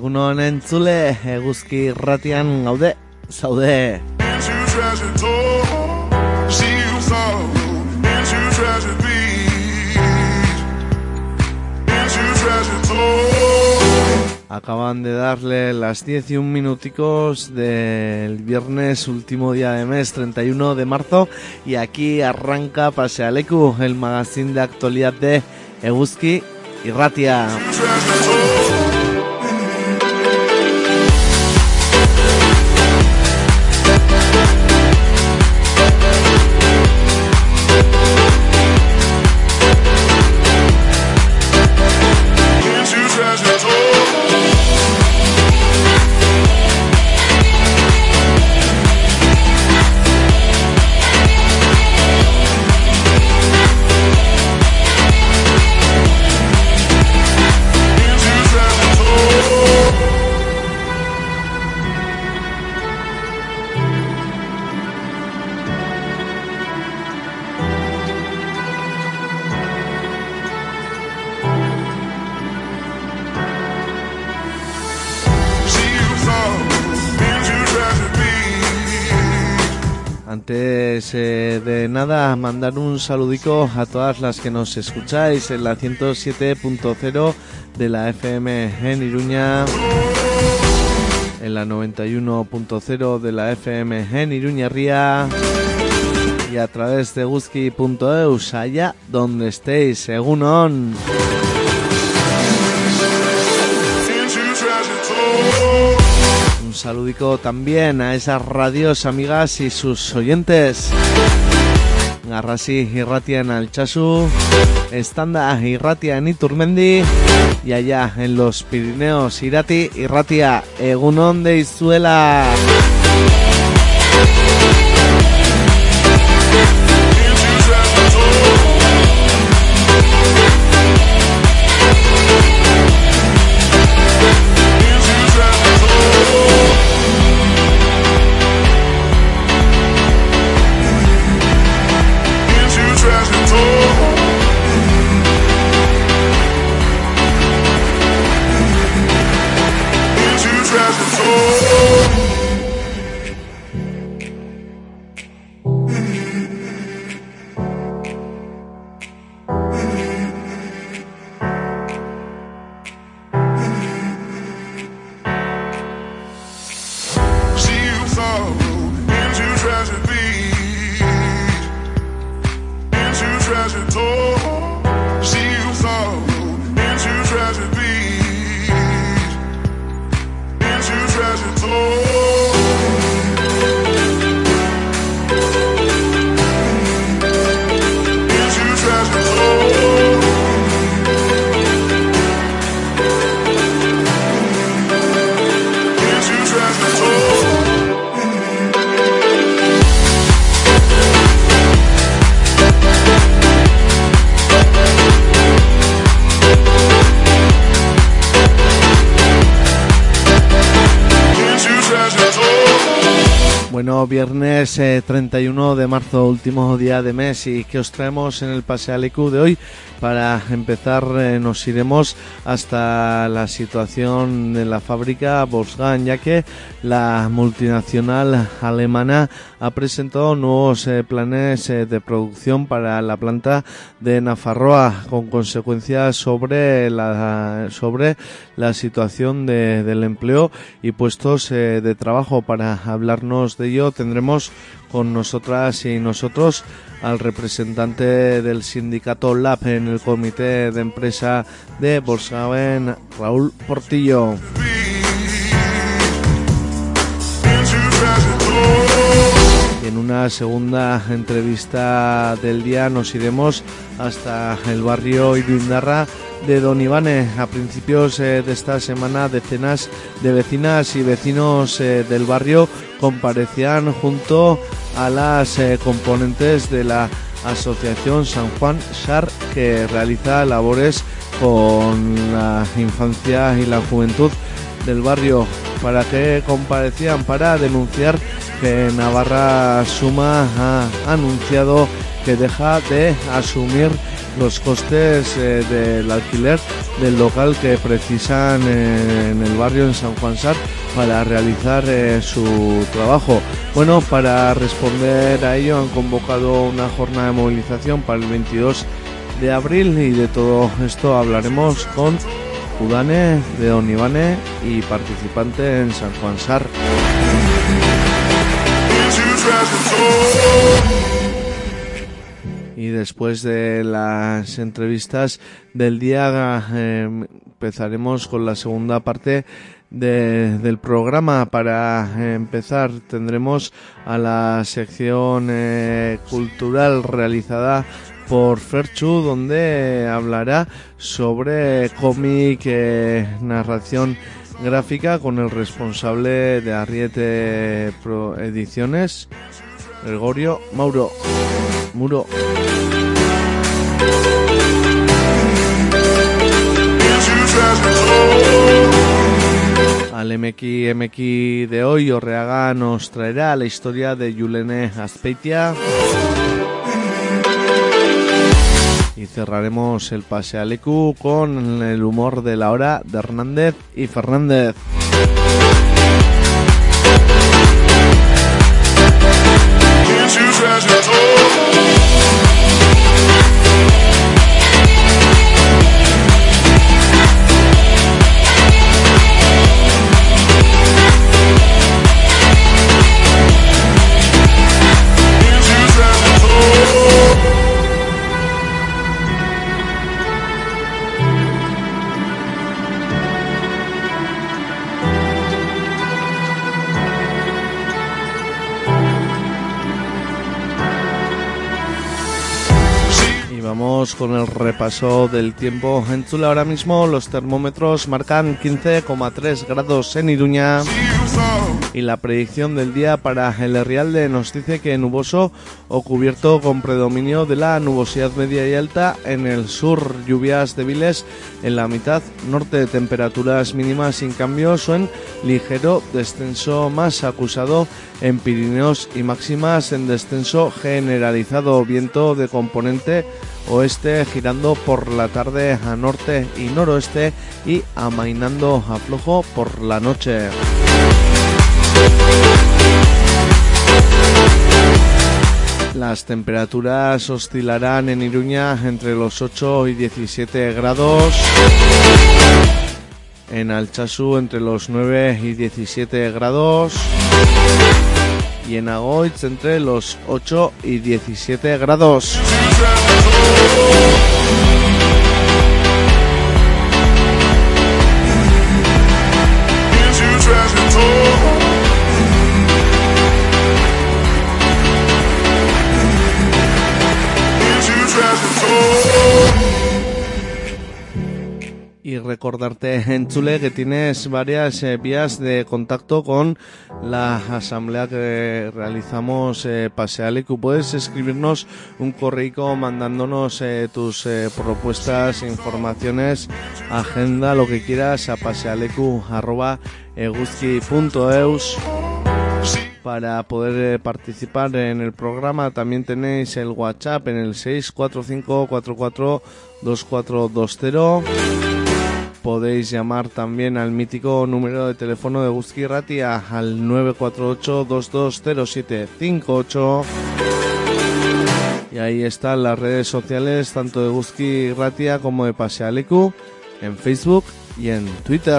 Egunon entzule, eguzki irratian gaude, zaude. Acaban de darle las 10 y un minuticos del viernes, último día de mes, 31 de marzo, y aquí arranca Pasealeku, el magazine de actualidad de Eguzki Irratia. Antes de nada, mandar un saludico a todas las que nos escucháis en la 107.0 de la FM en Iruña, en la 91.0 de la FM en Iruñerría y a través de eguzki.eus, allá donde estéis. Egunon. Un saludico también a esas radios amigas y sus oyentes. Garrasi Irratia en Altsasu, Estanda Irratia en Iturmendi y allá en los Pirineos Irati Irratia. Egunon de Izuela. Bueno, viernes 31 de marzo, último día de mes, y ¿qué os traemos en el Pasealeku de hoy? Para empezar nos iremos hasta la situación de la fábrica Volkswagen, ya que la multinacional alemana ha presentado nuevos planes de producción para la planta de Nafarroa, con consecuencias sobre la situación del empleo y puestos de trabajo. Para hablarnos de ello tendremos con nosotras y nosotros al representante del sindicato LAB en el comité de empresa de Volkswagen, Raúl Portillo. Y en una segunda entrevista del día nos iremos hasta el barrio Iruindarra de Don Ivane. A principios de esta semana, decenas de vecinas y vecinos del barrio comparecían junto a las componentes de la asociación San Juan SAR, que realiza labores con la infancia y la juventud del barrio. ¿Para qué comparecían? Para denunciar que Navarra Suma ha anunciado que deja de asumir los costes del alquiler del local que precisan en el barrio en San Juan Sar para realizar su trabajo. Bueno, para responder a ello han convocado una jornada de movilización para el 22 de abril y de todo esto hablaremos con Udane de Onibane y participante en San Juan Sar. Y después de las entrevistas del día empezaremos con la segunda parte del programa. Para empezar tendremos a la sección cultural realizada por Ferchu, donde hablará sobre cómic, narración gráfica con el responsable de Arriete Pro Ediciones, Gregorio Muro. Al MX de hoy, Orreaga nos traerá la historia de Yulene Azpeitia. Y cerraremos el Pasealeku con el humor de la hora de Hernández y Fernández. Vamos con el repaso del tiempo en Tula. Ahora mismo los termómetros marcan 15,3 grados en Iruña y la predicción del día para el Herrialde nos dice que nuboso o cubierto con predominio de la nubosidad media y alta en el sur, lluvias débiles en la mitad norte, temperaturas mínimas sin cambios o en ligero descenso más acusado en Pirineos y máximas en descenso generalizado, viento de componente oeste girando por la tarde a norte y noroeste y amainando a flojo por la noche. Las temperaturas oscilarán en Iruña entre los 8 y 17 grados, en Altsasu entre los 9 y 17 grados y en Agoitz entre los 8 y 17 grados. Y recordarte, Entzule, que tienes varias vías de contacto con la asamblea que realizamos Pasealeku. Puedes escribirnos un correo mandándonos tus propuestas, informaciones, agenda, lo que quieras a pasealeku@eguzki.eus para poder participar en el programa. También tenéis el WhatsApp en el 645442420. Podéis llamar también al mítico número de teléfono de Eguzki Ratia al 948-220758. Y ahí están las redes sociales tanto de Eguzki Ratia como de Pasealeku en Facebook y en Twitter.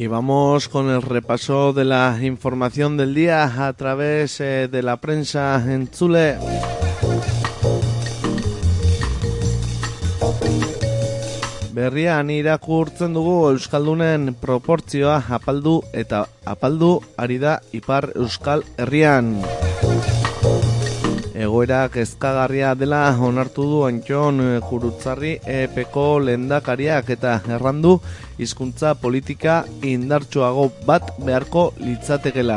Y vamos con el repaso de la información del día a través de la prensa en Entzule. Berrian irakurtzen dugu Euskaldunen proportzioa apaldu eta apaldu ari da Ipar Euskal Herrian. Egoera kezkagarria dela onartu du Antxon Gurutzarri EPko lehendakariak eta errandu hizkuntza politika indartsuago bat beharko litzatekela.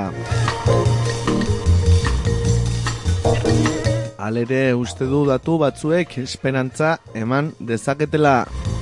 Halere uste du datu batzuek esperantza eman dezaketela.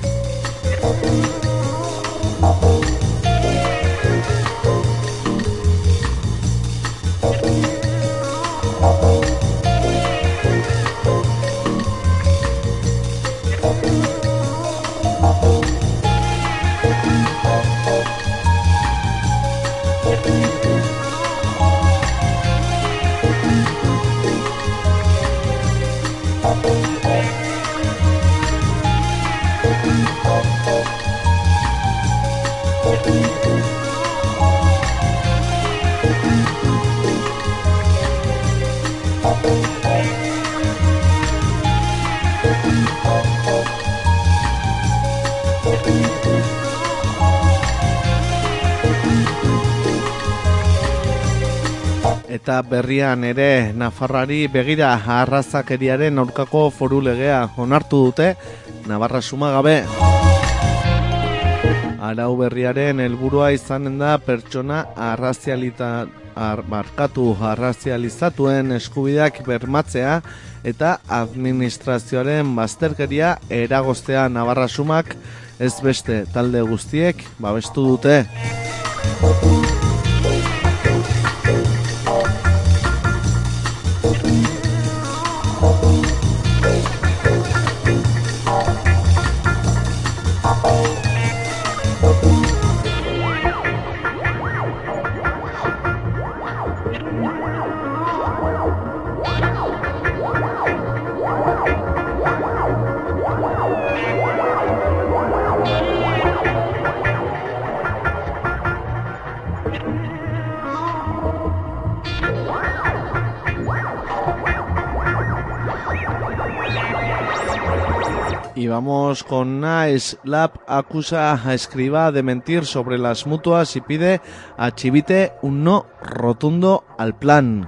Eta berrian ere Nafarrari begira arrazakeriaren aurkako foru legea onartu dute Navarra sumagabe. Arau berriaren helburua izanen da pertsona arrazializatuen eskubideak bermatzea eta administrazioaren bazterkeria eragoztea. Navarra sumak ez beste talde guztiek babestu dute. Y vamos con Nice Lab acusa a Escrivá de mentir sobre las mutuas y pide a Chivite un no rotundo al plan.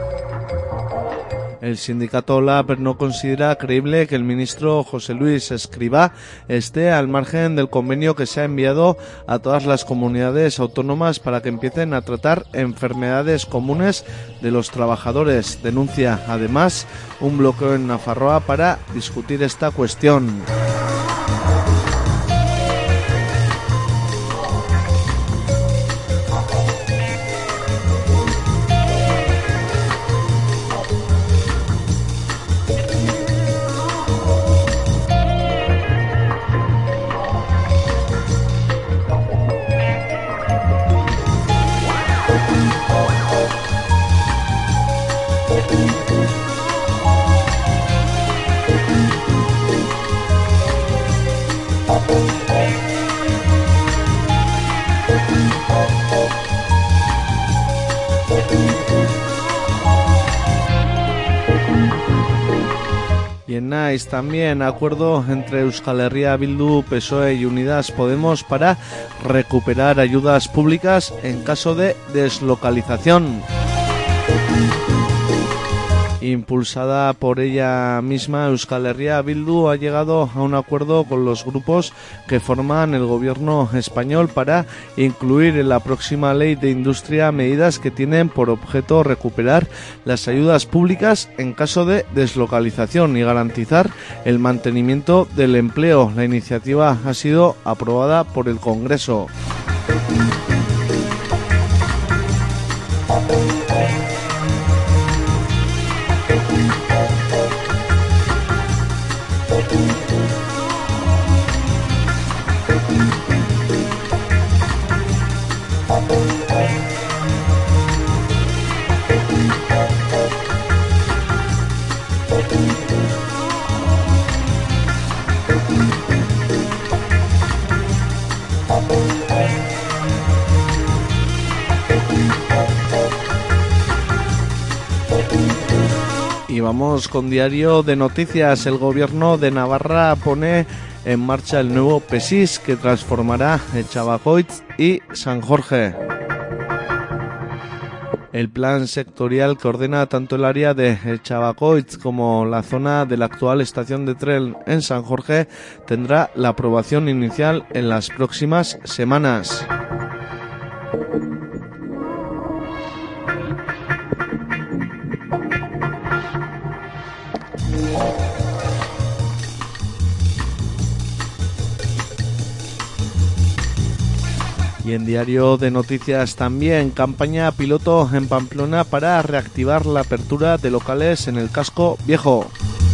El sindicato LAB no considera creíble que el ministro José Luis Escrivá esté al margen del convenio que se ha enviado a todas las comunidades autónomas para que empiecen a tratar enfermedades comunes de los trabajadores. Denuncia además un bloqueo en Nafarroa para discutir esta cuestión. Y en Nice también acuerdo entre Euskal Herria Bildu, PSOE y Unidas Podemos para recuperar ayudas públicas en caso de deslocalización. Impulsada por ella misma, Euskal Herria Bildu ha llegado a un acuerdo con los grupos que forman el gobierno español para incluir en la próxima ley de industria medidas que tienen por objeto recuperar las ayudas públicas en caso de deslocalización y garantizar el mantenimiento del empleo. La iniciativa ha sido aprobada por el Congreso. vamos con Diario de Noticias. El gobierno de Navarra pone en marcha el nuevo PESIS que transformará Echabagoitz y San Jorge. El plan sectorial que ordena tanto el área de Echabagoitz como la zona de la actual estación de tren en San Jorge tendrá la aprobación inicial en las próximas semanas. Y en Diario de Noticias también, campaña piloto en Pamplona para reactivar la apertura de locales en el casco viejo.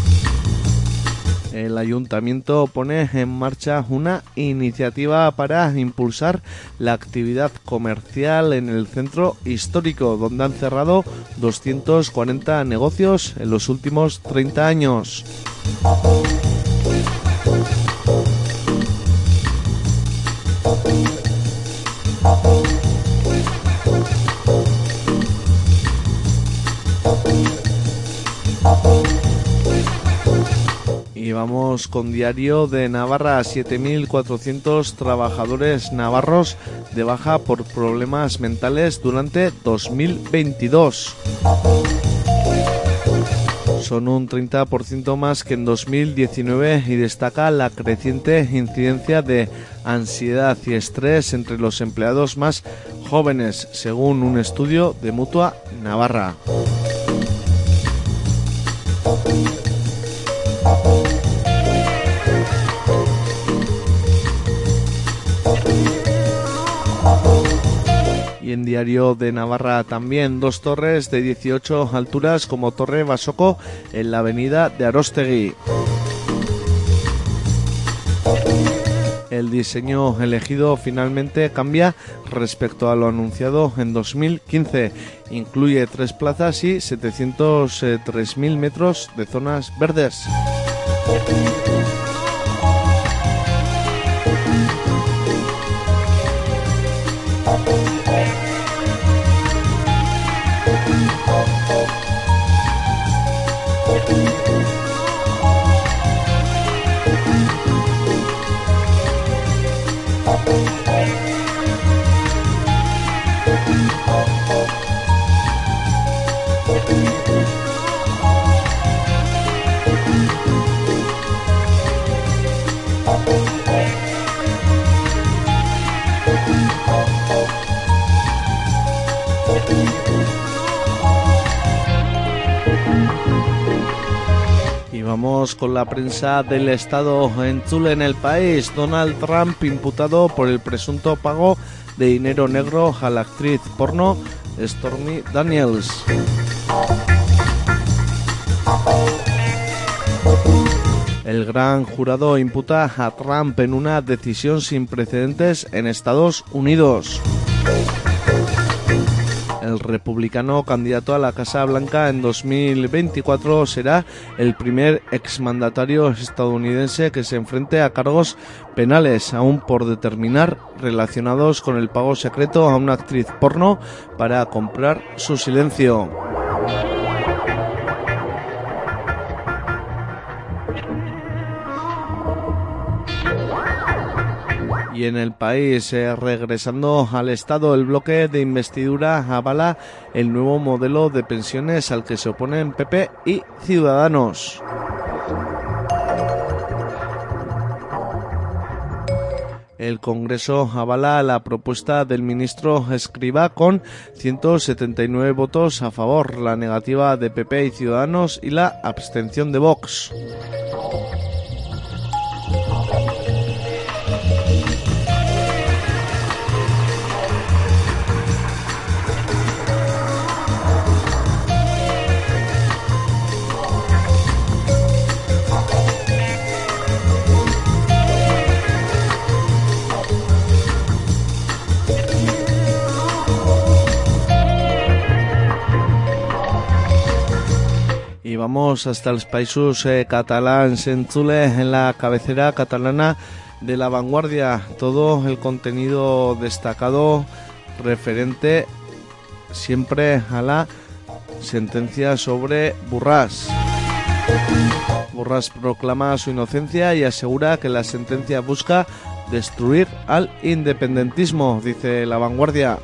El ayuntamiento pone en marcha una iniciativa para impulsar la actividad comercial en el centro histórico, donde han cerrado 240 negocios en los últimos 30 años. Y vamos con Diario de Navarra. 7.400 trabajadores navarros de baja por problemas mentales durante 2022. Son un 30% más que en 2019 y destaca la creciente incidencia de ansiedad y estrés entre los empleados más jóvenes, según un estudio de Mutua Navarra. Y en Diario de Navarra también, 2 torres de 18 alturas como Torre Basoco en la avenida de Arostegui. El diseño elegido finalmente cambia respecto a lo anunciado en 2015. Incluye 3 plazas y 703.000 metros de zonas verdes. Vamos con la prensa del Estado. En Chile, en El País, Donald Trump imputado por el presunto pago de dinero negro a la actriz porno Stormy Daniels. El gran jurado imputa a Trump en una decisión sin precedentes en Estados Unidos. El republicano candidato a la Casa Blanca en 2024 será el primer exmandatario estadounidense que se enfrente a cargos penales aún por determinar relacionados con el pago secreto a una actriz porno para comprar su silencio. Y en El País, regresando al Estado, el bloque de investidura avala el nuevo modelo de pensiones al que se oponen PP y Ciudadanos. El Congreso avala la propuesta del ministro Escrivá con 179 votos a favor, la negativa de PP y Ciudadanos y la abstención de Vox. Y vamos hasta los països catalans. En Chile, en la cabecera catalana de La Vanguardia, todo el contenido destacado referente siempre a la sentencia sobre Borràs. Borràs proclama su inocencia y asegura que la sentencia busca destruir al independentismo, dice La Vanguardia.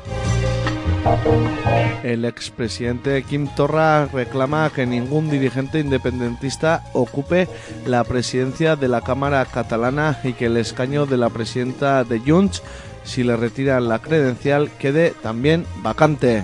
El expresidente Quim Torra reclama que ningún dirigente independentista ocupe la presidencia de la Cámara catalana y que el escaño de la presidenta de Junts, si le retiran la credencial, quede también vacante.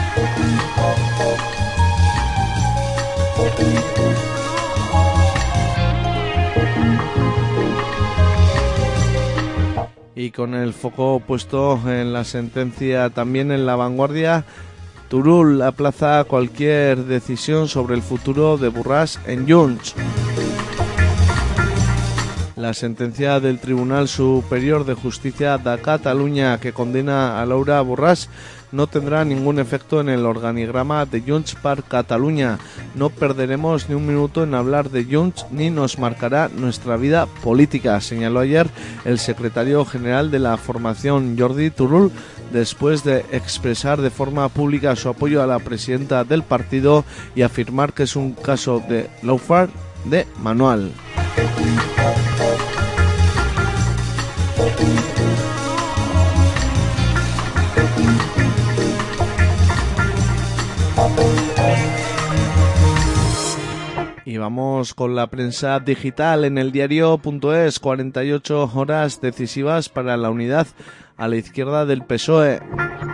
Y con el foco puesto en la sentencia también en La Vanguardia, Turull aplaza cualquier decisión sobre el futuro de Borràs en Junts. La sentencia del Tribunal Superior de Justicia de Cataluña que condena a Laura Borràs no tendrá ningún efecto en el organigrama de Junts per Catalunya. No perderemos ni un minuto en hablar de Junts ni nos marcará nuestra vida política, señaló ayer el secretario general de la formación Jordi Turull, después de expresar de forma pública su apoyo a la presidenta del partido y afirmar que es un caso de lawfare de manual. Y vamos con la prensa digital en el diario.es. 48 horas decisivas para la unidad a la izquierda del PSOE.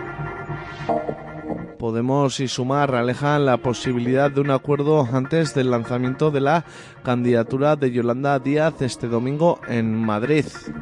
Podemos y Sumar alejan la posibilidad de un acuerdo antes del lanzamiento de la candidatura de Yolanda Díaz este domingo en Madrid.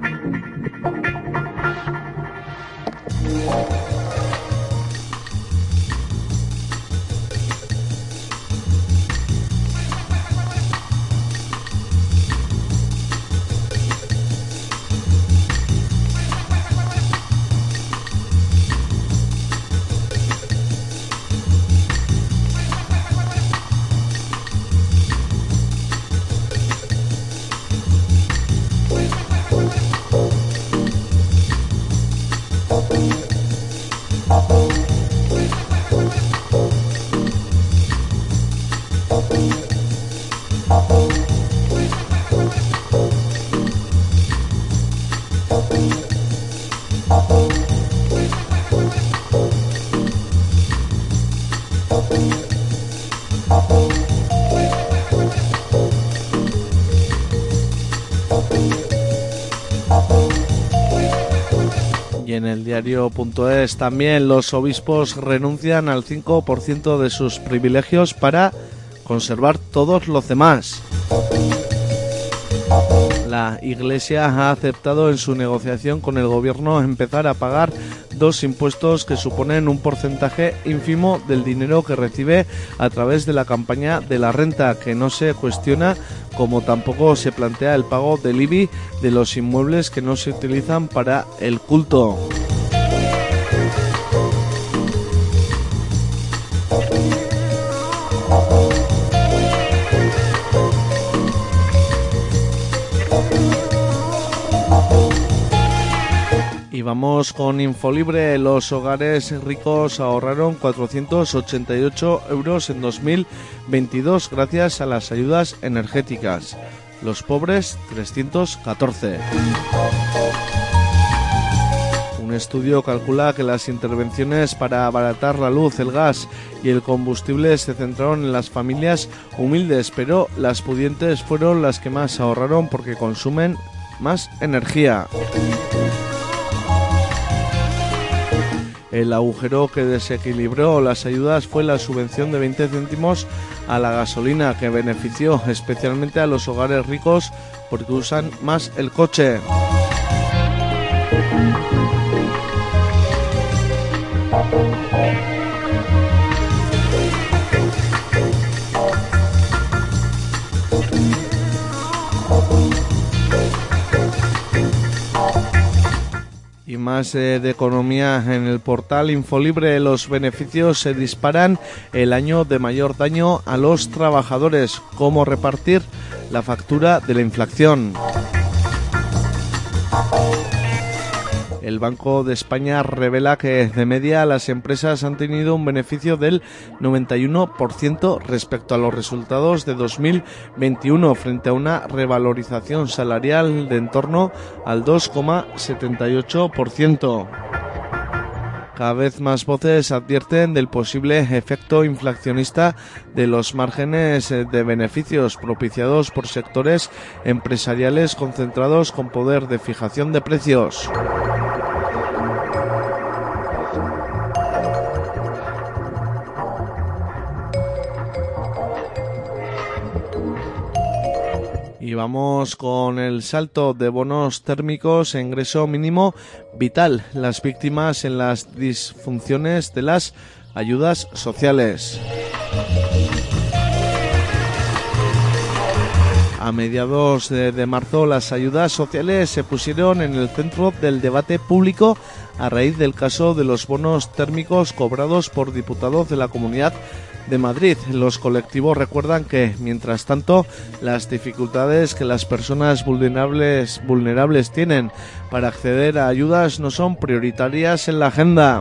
Y en el diario.es también los obispos renuncian al 5% de sus privilegios para conservar todos los demás. La Iglesia ha aceptado en su negociación con el gobierno empezar a pagar 2 impuestos que suponen un porcentaje ínfimo del dinero que recibe a través de la campaña de la renta, que no se cuestiona, como tampoco se plantea el pago del IBI de los inmuebles que no se utilizan para el culto. Y vamos con Infolibre. Los hogares ricos ahorraron 488 euros en 2022 gracias a las ayudas energéticas. Los pobres, 314. Un estudio calcula que las intervenciones para abaratar la luz, el gas y el combustible se centraron en las familias humildes, pero las pudientes fueron las que más ahorraron porque consumen más energía. El agujero que desequilibró las ayudas fue la subvención de 20 céntimos a la gasolina, que benefició especialmente a los hogares ricos porque usan más el coche. Y más de economía en el portal Infolibre. Los beneficios se disparan el año de mayor daño a los trabajadores. ¿Cómo repartir la factura de la inflación? El Banco de España revela que de media las empresas han tenido un beneficio del 91% respecto a los resultados de 2021 frente a una revalorización salarial de en torno al 2,78%. Cada vez más voces advierten del posible efecto inflacionista de los márgenes de beneficios propiciados por sectores empresariales concentrados con poder de fijación de precios. Y vamos con el salto de bonos térmicos e ingreso mínimo vital, las víctimas en las disfunciones de las ayudas sociales. A mediados de marzo, las ayudas sociales se pusieron en el centro del debate público a raíz del caso de los bonos térmicos cobrados por diputados de la Comunidad de Madrid. Los colectivos recuerdan que, mientras tanto, las dificultades que las personas vulnerables tienen para acceder a ayudas no son prioritarias en la agenda.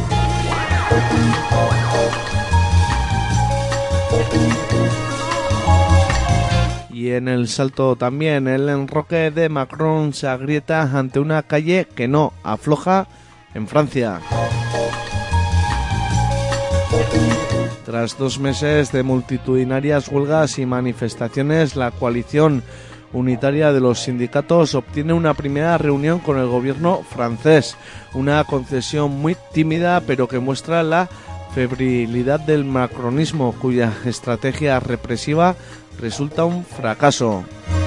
Y en el salto también, el enroque de Macron se agrieta ante una calle que no afloja en Francia. Tras 2 meses de multitudinarias huelgas y manifestaciones, la coalición unitaria de los sindicatos obtiene una primera reunión con el gobierno francés. Una concesión muy tímida, pero que muestra la febrilidad del macronismo, cuya estrategia represiva resulta un fracaso.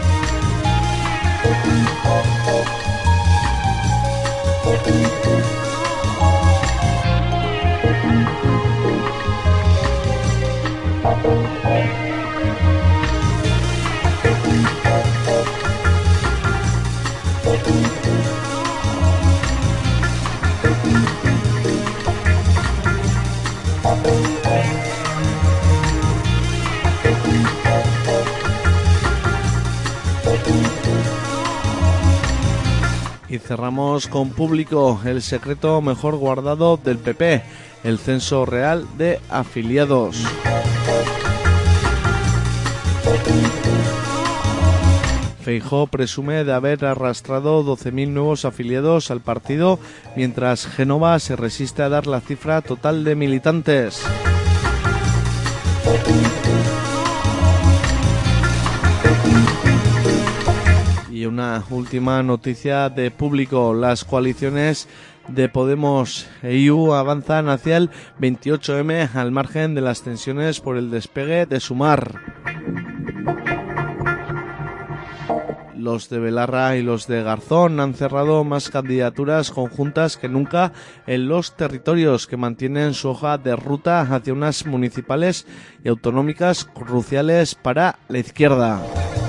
Y cerramos con Público, el secreto mejor guardado del PP, el censo real de afiliados. Feijóo presume de haber arrastrado 12.000 nuevos afiliados al partido, mientras Génova se resiste a dar la cifra total de militantes. Y una última noticia de Público. Las coaliciones de Podemos e IU avanzan hacia el 28M al margen de las tensiones por el despegue de Sumar. Los de Belarra y los de Garzón han cerrado más candidaturas conjuntas que nunca en los territorios, que mantienen su hoja de ruta hacia unas municipales y autonómicas cruciales para la izquierda.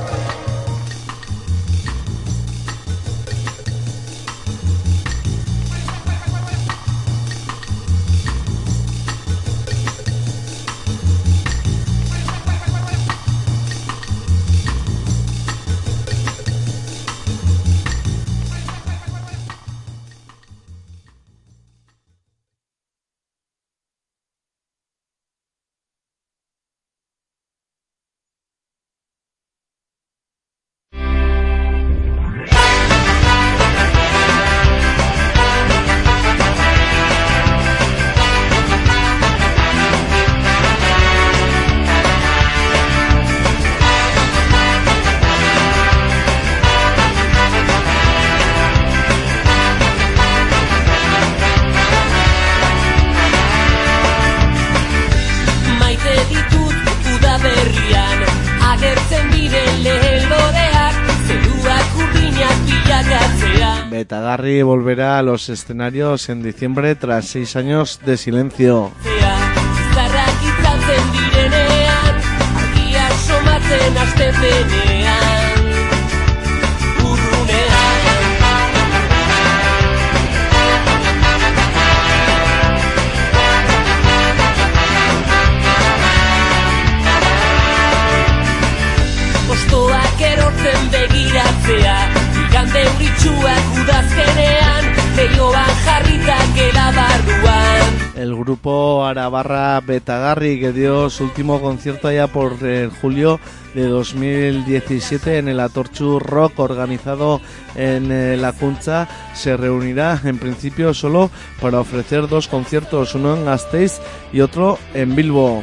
Betagarri volverá a los escenarios en diciembre tras 6 años de silencio. Begiratzea, igande euritsuak udazkenean, leio grupo arabarra Betagarri, que dio su último concierto allá por julio de 2017 en el Atorchu Rock, organizado en La Cuncha. Se reunirá en principio solo para ofrecer 2 conciertos, uno en Gasteiz y otro en Bilbo.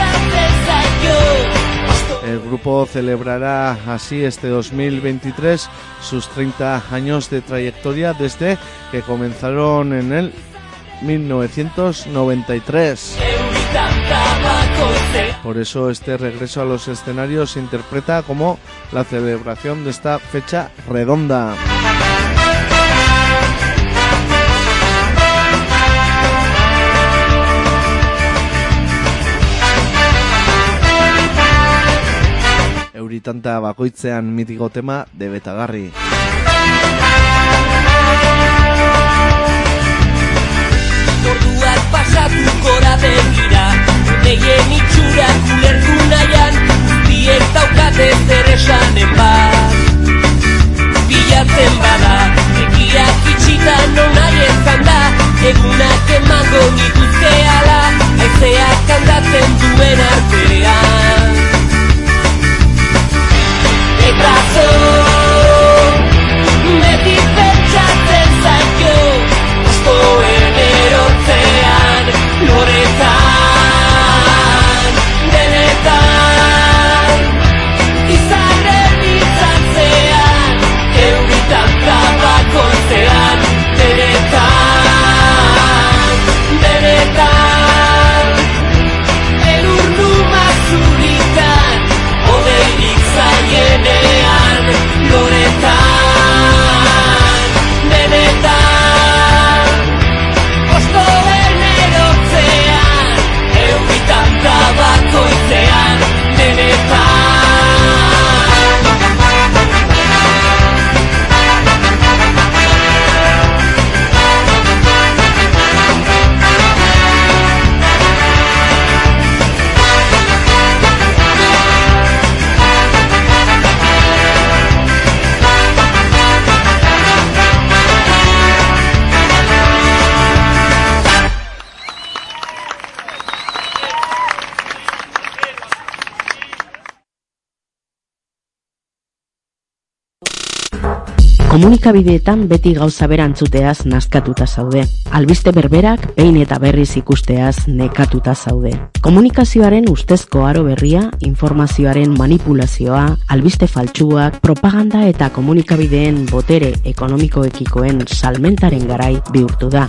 El grupo celebrará así este 2023 sus 30 años de trayectoria desde que comenzaron en el 1993. Por eso este regreso a los escenarios se interpreta como la celebración de esta fecha redonda. Euritanta bakoitzean mítico tema de Betagarri. Orduak pasatu gora begira, gehien itxurak ulertu nahian, biek daukate zer esanen bat. Bilatzen bada, egiak itxitan nahi ezan da, egunak emango nituzke ala, haizeak kantatzen duen artean. Eta zo, beti pentsatzen zaio, askoen erotzean, loretan, denetan, izarren izatzean, euritan trabakontzean, denetan, denetan, elurdu mazuritan, odeirik zaienean, loretan, denetan, ostoen erotzean, euritan trabakoitzean, denetan. Komunikabideetan beti gauza berantzuteaz nazkatuta zaude. Albiste berberak behin eta berriz ikusteaz nekatuta zaude. Komunikazioaren ustezko aro berria, informazioaren manipulazioa, albiste faltsuak, propaganda eta komunikabideen botere ekonomikoekikoen salmentaren garai bihurtu da.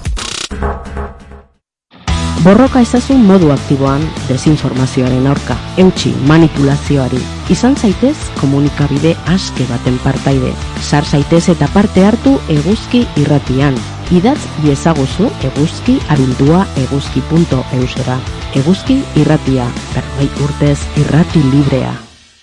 Borroka ezazun modu aktiboan desinformazioaren aurka, eutsi manipulazioari. Izan zaitez komunikabide aske baten partaide. Sar zaitez eta parte hartu Eguzki irratian. Idatz iezaguzu eguzki@eguzki.eusera. Eguzki irratia, 40 urtez irrati librea.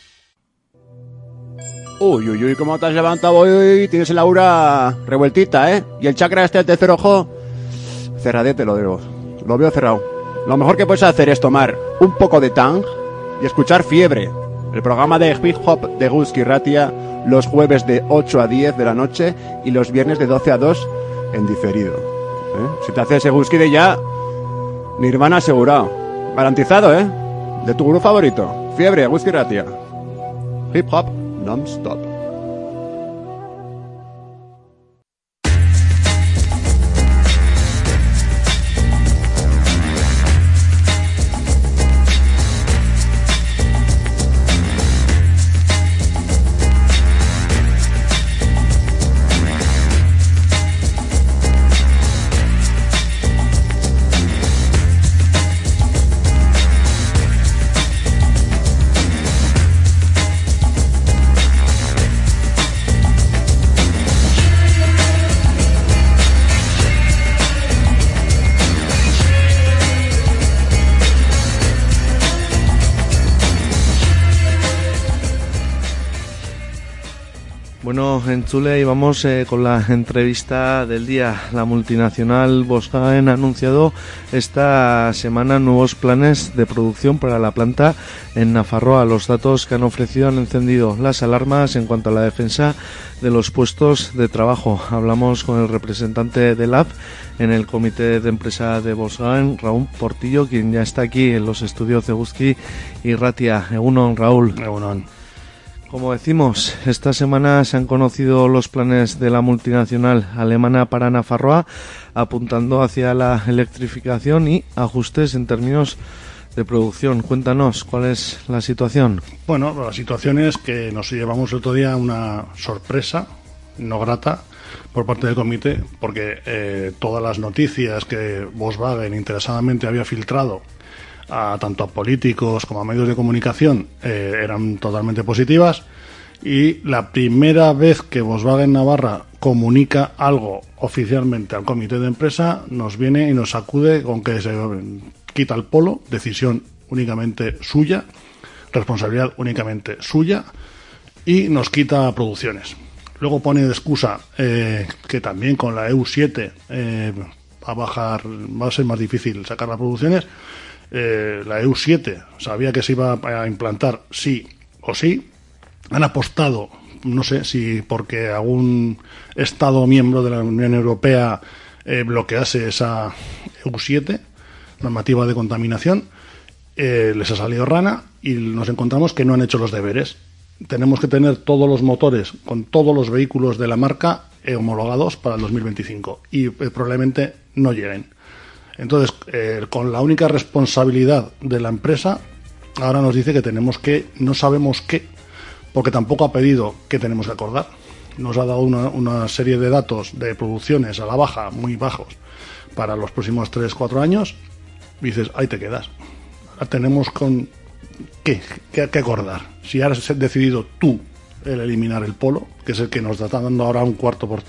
Uy, ¿cómo te has levantado hoy? Tienes el aura revueltita, ¿eh? Y el chakra este del tercer ojo, cerradete lo veo cerrado. Lo mejor que puedes hacer es tomar un poco de Tang y escuchar Fiebre, el programa de hip hop de Eguzki Ratia, los jueves de 8 a 10 de la noche y los viernes de 12 a 2 en diferido. Si te haces Eguzki de ya, Nirvana asegurado. Garantizado, ¿eh? De tu grupo favorito. Fiebre, Eguzki Ratia. Hip hop non-stop. Bueno, en Chule y vamos con la entrevista del día. La multinacional Volkswagen ha anunciado esta semana nuevos planes de producción para la planta en Nafarroa. Los datos que han ofrecido han encendido las alarmas en cuanto a la defensa de los puestos de trabajo. Hablamos con el representante de LAB en el comité de empresa de Volkswagen, Raúl Portillo, quien ya está aquí en los estudios de Eguzki y Ratia. Egunon, Raúl. Egunon. Como decimos, esta semana se han conocido los planes de la multinacional alemana para Nafarroa, apuntando hacia la electrificación y ajustes en términos de producción. Cuéntanos, ¿cuál es la situación? Bueno, la situación es que nos llevamos el otro día una sorpresa no grata por parte del comité, porque todas las noticias que Volkswagen interesadamente había filtrado tanto a políticos como a medios de comunicación eran totalmente positivas, y la primera vez que Volkswagen Navarra comunica algo oficialmente al comité de empresa nos viene y nos sacude con que se quita el polo, decisión únicamente suya, responsabilidad únicamente suya, y nos quita producciones. Luego pone de excusa que también con la EU7 va a ser más difícil sacar las producciones. La EU7 sabía que se iba a implantar sí o sí. Han apostado, no sé si porque algún Estado miembro de la Unión Europea bloquease esa EU7, normativa de contaminación, les ha salido rana y nos encontramos que no han hecho los deberes. Tenemos que tener todos los motores con todos los vehículos de la marca homologados para el 2025 y probablemente no lleguen. Entonces, con la única responsabilidad de la empresa, ahora nos dice que tenemos que, no sabemos qué, porque tampoco ha pedido qué tenemos que acordar. Nos ha dado una serie de datos de producciones a la baja, muy bajos, para los próximos 3-4 años. Y dices, ahí te quedas. Ahora tenemos con qué acordar. Si ahora has decidido tú el eliminar el polo, que es el que nos está dando ahora el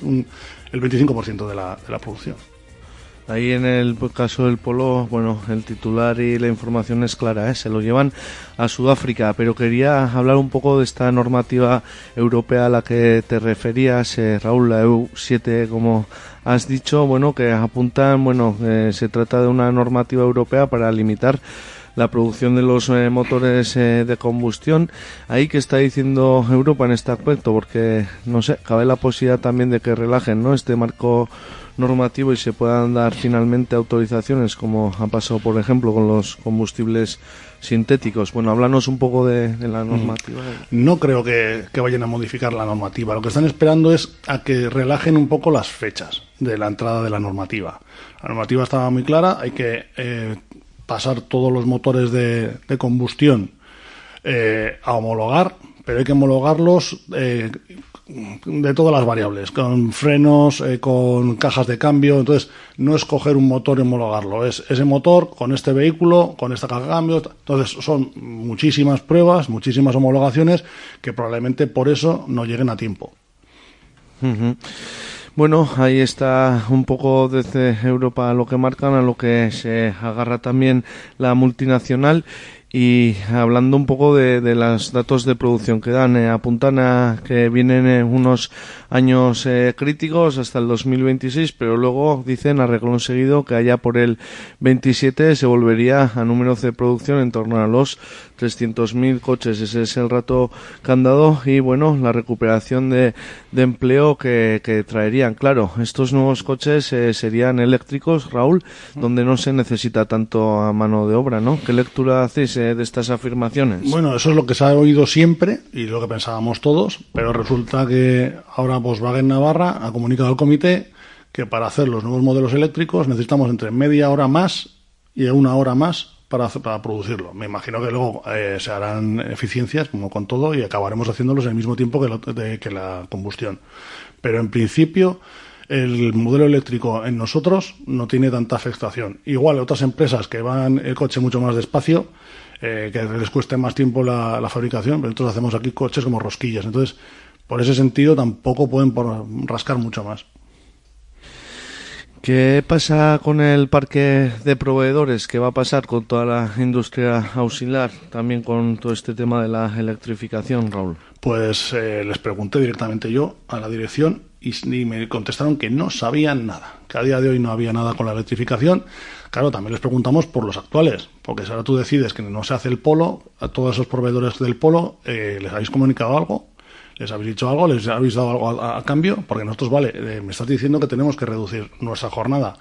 25% de la producción. Ahí en el caso del polo, bueno, el titular y la información es clara, se lo llevan a Sudáfrica, pero quería hablar un poco de esta normativa europea a la que te referías, Raúl, la EU7, como has dicho, bueno, que apuntan, bueno, se trata de una normativa europea para limitar la producción de los motores de combustión. Ahí, ¿qué está diciendo Europa en este aspecto? Porque, no sé, cabe la posibilidad también de que relajen, ¿no?, este marco normativo y se puedan dar finalmente autorizaciones, como ha pasado, por ejemplo, con los combustibles sintéticos. Bueno, háblanos un poco de la normativa. No creo que vayan a modificar la normativa. Lo que están esperando es a que relajen un poco las fechas de la entrada de la normativa. La normativa estaba muy clara, hay que pasar todos los motores de combustión a homologar, pero hay que homologarlos de todas las variables, con frenos, con cajas de cambio. Entonces no es coger un motor y homologarlo, es ese motor con este vehículo, con esta caja de cambio. Entonces son muchísimas pruebas, muchísimas homologaciones, que probablemente por eso no lleguen a tiempo. Uh-huh. Bueno, ahí está un poco desde Europa lo que marcan, a lo que se agarra también la multinacional. Y hablando un poco de los datos de producción que dan, apuntan a que vienen unos años críticos hasta el 2026, pero luego dicen a renglón seguido que allá por el 27 se volvería a números de producción en torno a los 300.000 coches. Ese es el rato que han dado y, bueno, la recuperación de empleo que traerían. Claro, estos nuevos coches serían eléctricos, Raúl, donde no se necesita tanto a mano de obra, ¿no? ¿Qué lectura hacéis de estas afirmaciones? Bueno, eso es lo que se ha oído siempre y lo que pensábamos todos, pero resulta que ahora Volkswagen Navarra ha comunicado al comité que para hacer los nuevos modelos eléctricos necesitamos entre media hora más y 1 hora más para producirlo. Me imagino que luego se harán eficiencias, como con todo, y acabaremos haciéndolos al mismo tiempo que la combustión. Pero en principio el modelo eléctrico en nosotros no tiene tanta afectación. Igual otras empresas que van el coche mucho más despacio, que les cueste más tiempo la fabricación, pero nosotros hacemos aquí coches como rosquillas. Entonces, por ese sentido, tampoco pueden rascar mucho más. ¿Qué pasa con el parque de proveedores? ¿Qué va a pasar con toda la industria auxiliar? También con todo este tema de la electrificación, Raúl. Pues les pregunté directamente yo a la dirección y me contestaron que no sabían nada, que a día de hoy no había nada con la electrificación. Claro, también les preguntamos por los actuales, porque si ahora tú decides que no se hace el polo, a todos esos proveedores del polo, ¿les habéis comunicado algo? ¿Les habéis dicho algo? ¿Les habéis dado algo a cambio? Porque nosotros, me estás diciendo que tenemos que reducir nuestra jornada.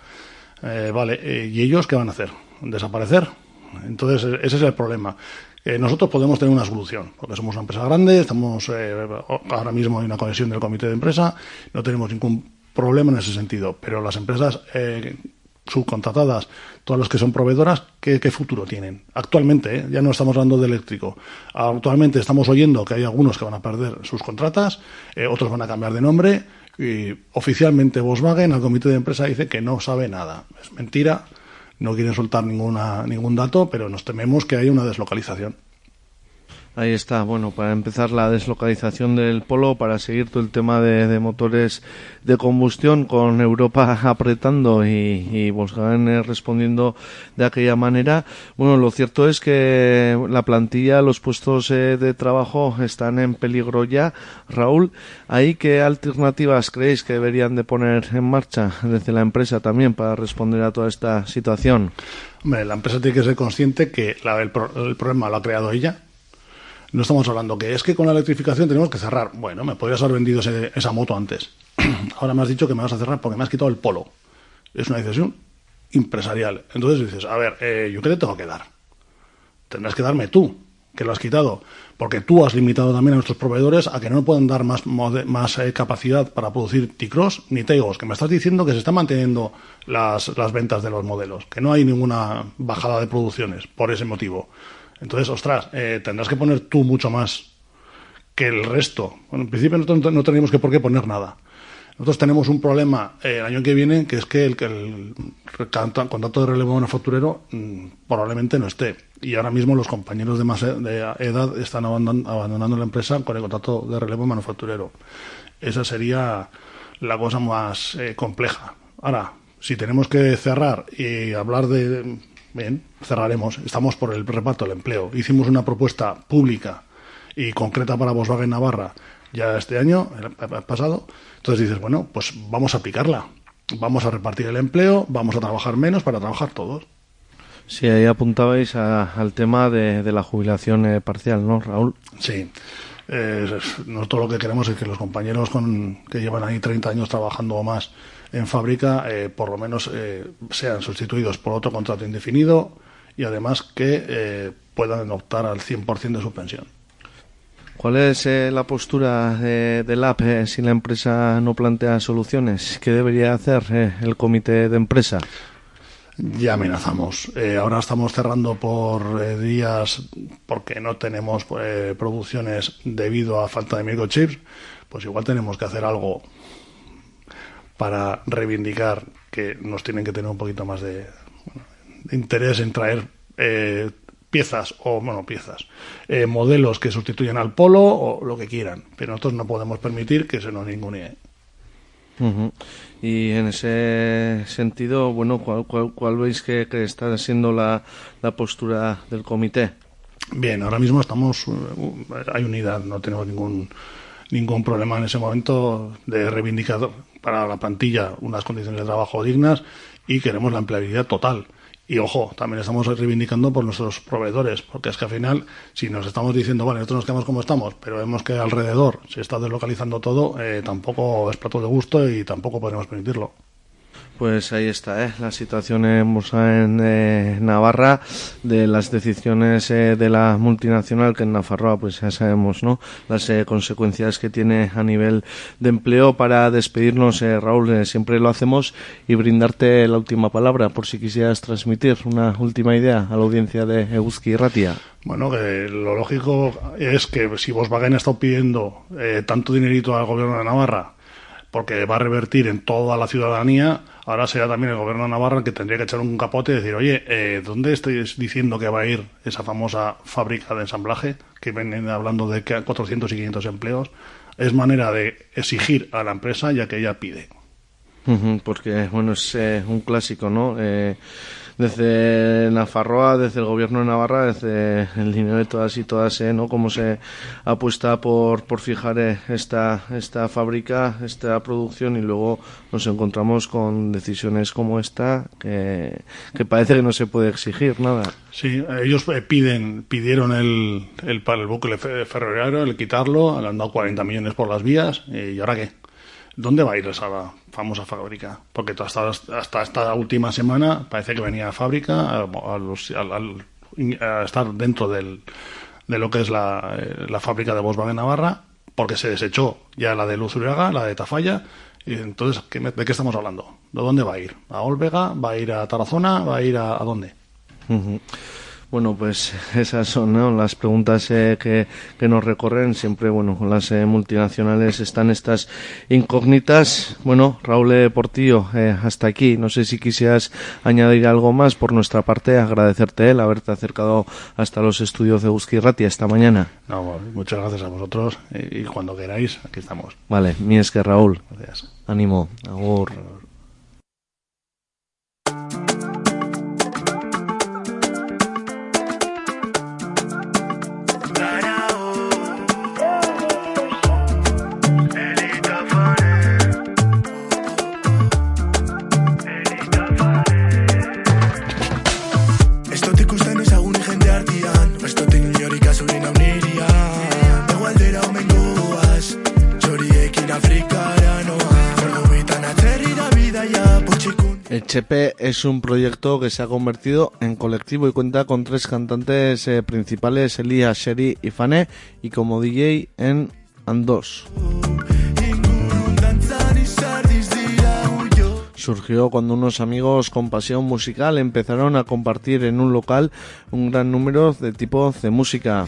¿Y ellos qué van a hacer? ¿Desaparecer? Entonces, ese es el problema. Nosotros podemos tener una solución, porque somos una empresa grande, estamos ahora mismo hay una conexión del comité de empresa, no tenemos ningún problema en ese sentido, pero las empresas subcontratadas, todas las que son proveedoras, ¿qué futuro tienen? Actualmente, ya no estamos hablando de eléctrico, actualmente estamos oyendo que hay algunos que van a perder sus contratas, otros van a cambiar de nombre, y oficialmente Volkswagen, al comité de empresa, dice que no sabe nada. Es mentira, no quieren soltar ningún dato, pero nos tememos que haya una deslocalización. Ahí está, bueno, para empezar la deslocalización del polo, para seguir todo el tema de motores de combustión, con Europa apretando y Volkswagen respondiendo de aquella manera. Bueno, lo cierto es que la plantilla, los puestos de trabajo están en peligro ya. Raúl, ¿ahí qué alternativas creéis que deberían de poner en marcha desde la empresa también para responder a toda esta situación? Hombre, la empresa tiene que ser consciente que el problema lo ha creado ella. No estamos hablando que es que con la electrificación tenemos que cerrar. Bueno, me podrías haber vendido esa moto antes. Ahora me has dicho que me vas a cerrar porque me has quitado el polo. Es una decisión empresarial. Entonces dices, a ver, ¿yo qué te tengo que dar? Tendrás que darme tú, que lo has quitado. Porque tú has limitado también a nuestros proveedores a que no puedan dar más capacidad para producir T-Cross ni Taigos. Que me estás diciendo que se están manteniendo las ventas de los modelos. Que no hay ninguna bajada de producciones por ese motivo. Entonces, ostras, tendrás que poner tú mucho más que el resto. Bueno, en principio no tenemos por qué poner nada. Nosotros tenemos un problema el año que viene, que es que el contrato de relevo manufacturero probablemente no esté. Y ahora mismo los compañeros de más edad están abandonando la empresa con el contrato de relevo manufacturero. Esa sería la cosa más compleja. Ahora, si tenemos que cerrar y hablar de... Bien, cerraremos. Estamos por el reparto del empleo. Hicimos una propuesta pública y concreta para Volkswagen Navarra ya este año, el pasado. Entonces dices, bueno, pues vamos a aplicarla. Vamos a repartir el empleo, vamos a trabajar menos para trabajar todos. Sí, ahí apuntabais al tema de la jubilación parcial, ¿no, Raúl? Sí. Nosotros lo que queremos es que los compañeros que llevan ahí 30 años trabajando o más en fábrica, por lo menos sean sustituidos por otro contrato indefinido y además que puedan optar al 100% de su pensión. ¿Cuál es la postura del AP si la empresa no plantea soluciones? ¿Qué debería hacer el comité de empresa? Ya amenazamos. Ahora estamos cerrando por días porque no tenemos producciones debido a falta de microchips. Pues igual tenemos que hacer algo para reivindicar que nos tienen que tener un poquito más de interés en traer modelos que sustituyan al Polo o lo que quieran. Pero nosotros no podemos permitir que se nos ningunee. Uh-huh. Y en ese sentido, bueno, ¿cuál veis que está siendo la postura del comité? Bien, ahora mismo hay unidad, no tenemos ningún problema en ese momento de reivindicar para la plantilla unas condiciones de trabajo dignas y queremos la empleabilidad total. Y ojo, también estamos reivindicando por nuestros proveedores, porque es que al final, si nos estamos diciendo, vale, nosotros nos quedamos como estamos, pero vemos que alrededor se está deslocalizando todo, tampoco es plato de gusto y tampoco podemos permitirlo. Pues ahí está, la situación en Navarra, de las decisiones de la multinacional, que en Nafarroa pues ya sabemos, ¿no?, las consecuencias que tiene a nivel de empleo. Para despedirnos, Raúl, siempre lo hacemos, y brindarte la última palabra por si quisieras transmitir una última idea a la audiencia de Eguzki Irratia. Bueno, que lo lógico es que si Volkswagen está pidiendo tanto dinerito al gobierno de Navarra, porque va a revertir en toda la ciudadanía, ahora será también el gobierno de Navarra el que tendría que echar un capote y decir, oye, ¿dónde estáis diciendo que va a ir esa famosa fábrica de ensamblaje? Que vienen hablando de que 400 y 500 empleos. Es manera de exigir a la empresa ya que ella pide. Porque, bueno, es un clásico, ¿no? Desde Nafarroa, desde el gobierno de Navarra, desde el dinero de todas y todas, ¿no? Cómo se apuesta por fijar esta fábrica, esta producción, y luego nos encontramos con decisiones como esta que parece que no se puede exigir nada. Sí, ellos pidieron el bucle ferroviario, el quitarlo, le han dado 40 millones por las vías, y ¿ahora qué? ¿Dónde va a ir esa famosa fábrica? Porque hasta esta última semana parece que venía a fábrica a estar dentro de lo que es la fábrica de Volkswagen Navarra, porque se desechó ya la de Luz Uriaga, la de Tafalla. Y entonces, ¿de qué estamos hablando? ¿De dónde va a ir? ¿A Olvega? ¿Va a ir a Tarazona? ¿Va a ir a dónde? Bueno, pues esas son, ¿no?, las preguntas que nos recorren. Siempre, bueno, con las multinacionales están estas incógnitas. Bueno, Raúl Portillo, hasta aquí. No sé si quisieras añadir algo más. Por nuestra parte, agradecerte el haberte acercado hasta los estudios de Euskadi Irratia esta mañana. No, muchas gracias a vosotros, y cuando queráis, aquí estamos. Vale, mi es que Raúl. Gracias. Ánimo, agur. Etxepe es un proyecto que se ha convertido en colectivo y cuenta con 3 cantantes principales, Elia, Sherry y Fane, y como DJ en Andós. Surgió cuando unos amigos con pasión musical empezaron a compartir en un local un gran número de tipos de música.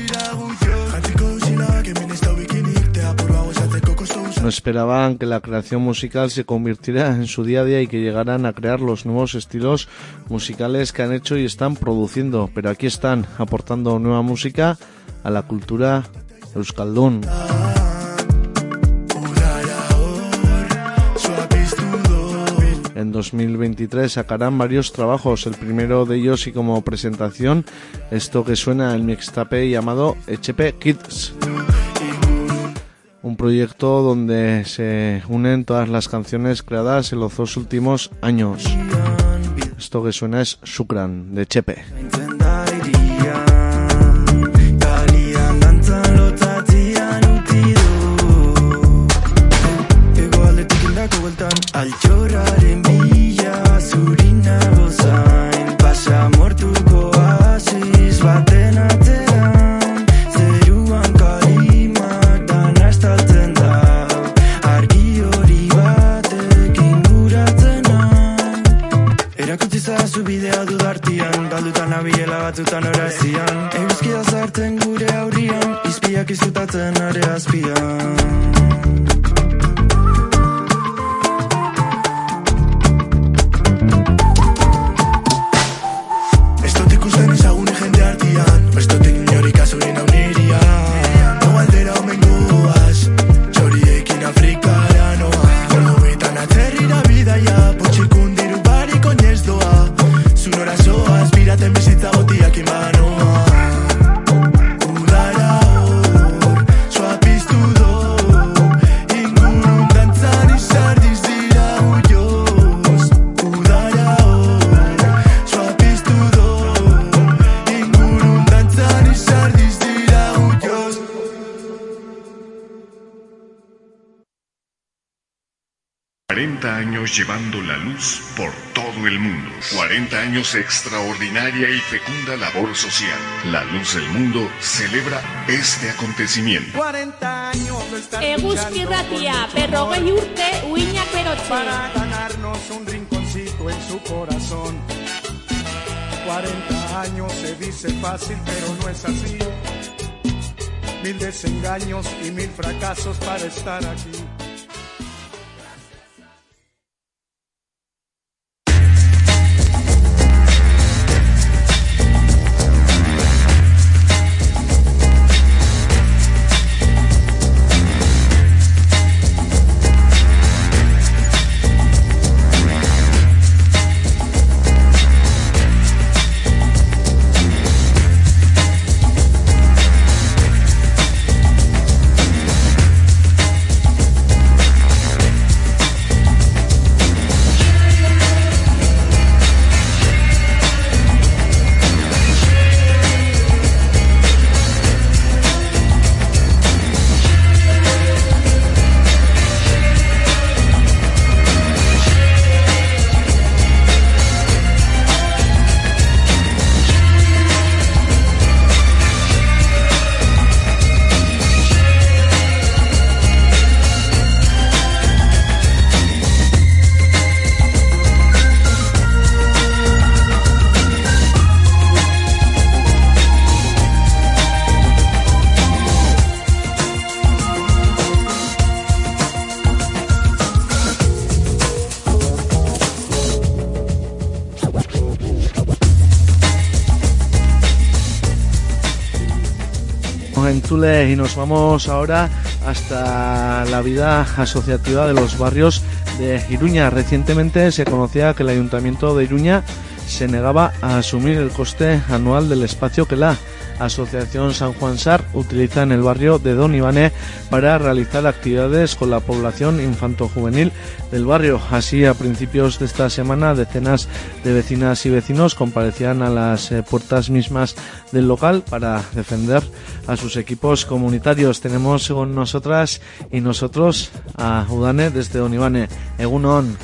No esperaban que la creación musical se convirtiera en su día a día y que llegaran a crear los nuevos estilos musicales que han hecho y están produciendo, pero aquí están aportando nueva música a la cultura euskaldun. En 2023 sacarán varios trabajos, el primero de ellos y como presentación esto que suena, el mixtape llamado Etxepe Kids. Un proyecto donde se unen todas las canciones creadas en los 2 últimos años. Esto que suena es Sukran, de Etxepe. Batzutan orazian Euskida zarten gure aurrian Izpiak izutatzen are azpian Ez dut ikusten ezagune jende artian Ez dut inorik azurin hau nirian Hau aldera omen goaz Txoriekin Afrikara noa Ordu bitan atzerrira bidaia Potxikun diru barik oinez doa Zunora zoaz biraten bizitza gotiak imanoa Udara hor, soa piztu do Ingurun dantzan izardiz dira huioz Udara hor, soa piztu do Ingurun dantzan izardiz dira huioz 40 años llevando la luz por todo el mundo. 40 años extraordinaria y fecunda labor social. La Luz del Mundo celebra este acontecimiento. 40 años de estar Euskadi Irratia, berrogei urte, uinak berotze. para ganarnos un rinconcito en su corazón. 40 años se dice fácil, pero no es así. 1000 desengaños y 1000 fracasos para estar aquí. Entzule, y nos vamos ahora hasta la vida asociativa de los barrios de Iruña. Recientemente se conocía que el Ayuntamiento de Iruña se negaba a asumir el coste anual del espacio que la Asociación San Juan Sar utiliza en el barrio de Don Ivane para realizar actividades con la población infanto-juvenil del barrio. Así, a principios de esta semana, decenas de vecinas y vecinos comparecían a las puertas mismas del local para defender a sus equipos comunitarios. Tenemos con nosotras y nosotros a Udane desde Don Ivane. Egunon.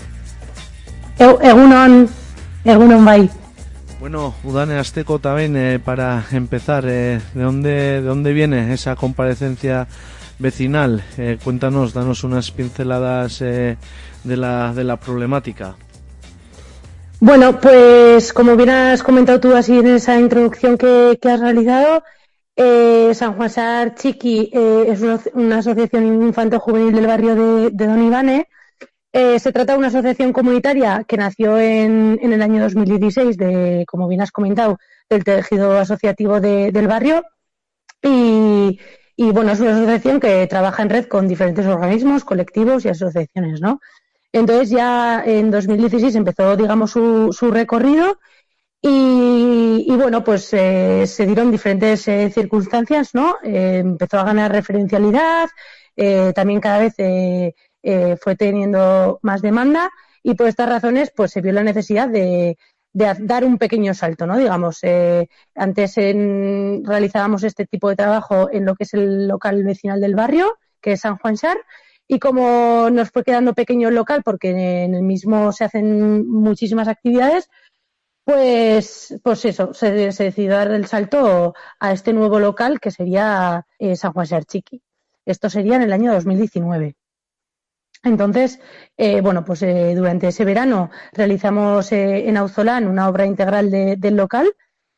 Egunon bai. Bueno, Udane Azteco también, para empezar, ¿de dónde viene esa comparecencia vecinal? Cuéntanos, danos unas pinceladas de la problemática. Bueno, pues como bien has comentado tú así en esa introducción que has realizado, San Juan Sar Txiki es una asociación infanto-juvenil del barrio de Don Ivane. Se trata de una asociación comunitaria que nació en el año 2016, como bien has comentado, del tejido asociativo del barrio. Y bueno, es una asociación que trabaja en red con diferentes organismos, colectivos y asociaciones, ¿no? Entonces ya en 2016 empezó, digamos, su recorrido y bueno, pues se dieron diferentes circunstancias, ¿no? Empezó a ganar referencialidad, también cada vez fue teniendo más demanda y por estas razones pues se vio la necesidad de dar un pequeño salto, ¿no? Digamos, antes realizábamos este tipo de trabajo en lo que es el local vecinal del barrio, que es San Juan Sar, y como nos fue quedando pequeño el local porque en el mismo se hacen muchísimas actividades, pues eso, se decidió dar el salto a este nuevo local que sería San Juan Sar Txiki. Esto sería en el año 2019. Entonces, bueno, pues durante ese verano realizamos en Auzolán una obra integral del local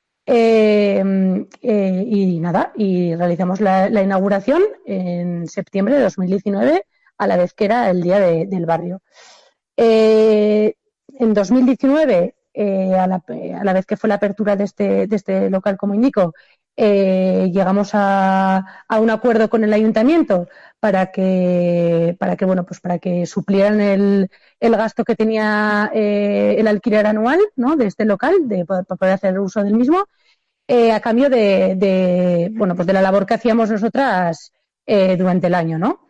y nada, y realizamos la inauguración en septiembre de 2019, a la vez que era el día del barrio. En 2019, a la vez que fue la apertura de este local, como indico, llegamos a un acuerdo con el ayuntamiento para que suplieran el gasto que tenía el alquiler anual, ¿no? De este local, para poder hacer uso del mismo, a cambio de la labor que hacíamos nosotras durante el año, ¿no?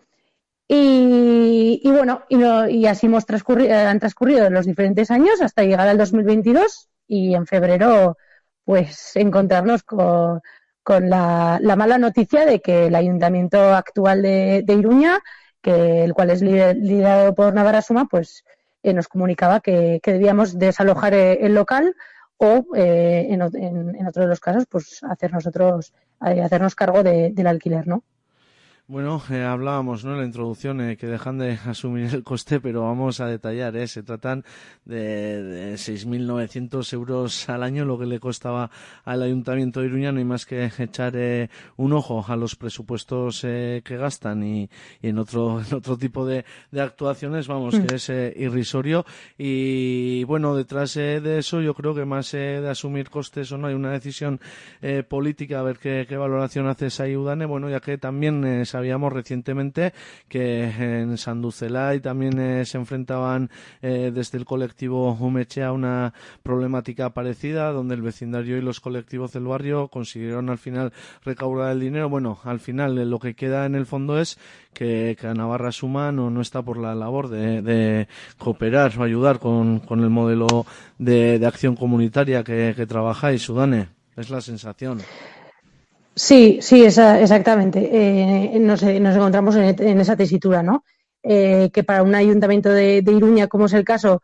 Y así han transcurrido los diferentes años hasta llegar al 2022 y en febrero pues encontrarnos con la mala noticia de que el ayuntamiento actual de Iruña, el cual es liderado por Navarra-Suma, pues nos comunicaba que debíamos desalojar el local o en otro de los casos pues hacernos cargo del alquiler, ¿no? Bueno, hablábamos, ¿no?, en la introducción, que dejan de asumir el coste, pero vamos a detallar, se tratan de 6.900 euros al año, lo que le costaba al Ayuntamiento de Iruña. No hay más que echar un ojo a los presupuestos que gastan y en otro tipo de actuaciones, vamos, que es irrisorio. Y bueno, detrás de eso yo creo que más de asumir costes o no, hay una decisión política, a ver qué valoración hace esa Udane. Bueno, ya que también sabíamos recientemente que en Sanduzelay también se enfrentaban desde el colectivo Umechea a una problemática parecida, donde el vecindario y los colectivos del barrio consiguieron al final recaudar el dinero. Bueno, al final lo que queda en el fondo es que Navarra-Suma no está por la labor de cooperar o ayudar con el modelo de acción comunitaria que trabajáis, Udane. Es la sensación. Sí, exactamente. Nos encontramos en esa tesitura, ¿no? Que para un ayuntamiento de Iruña, como es el caso,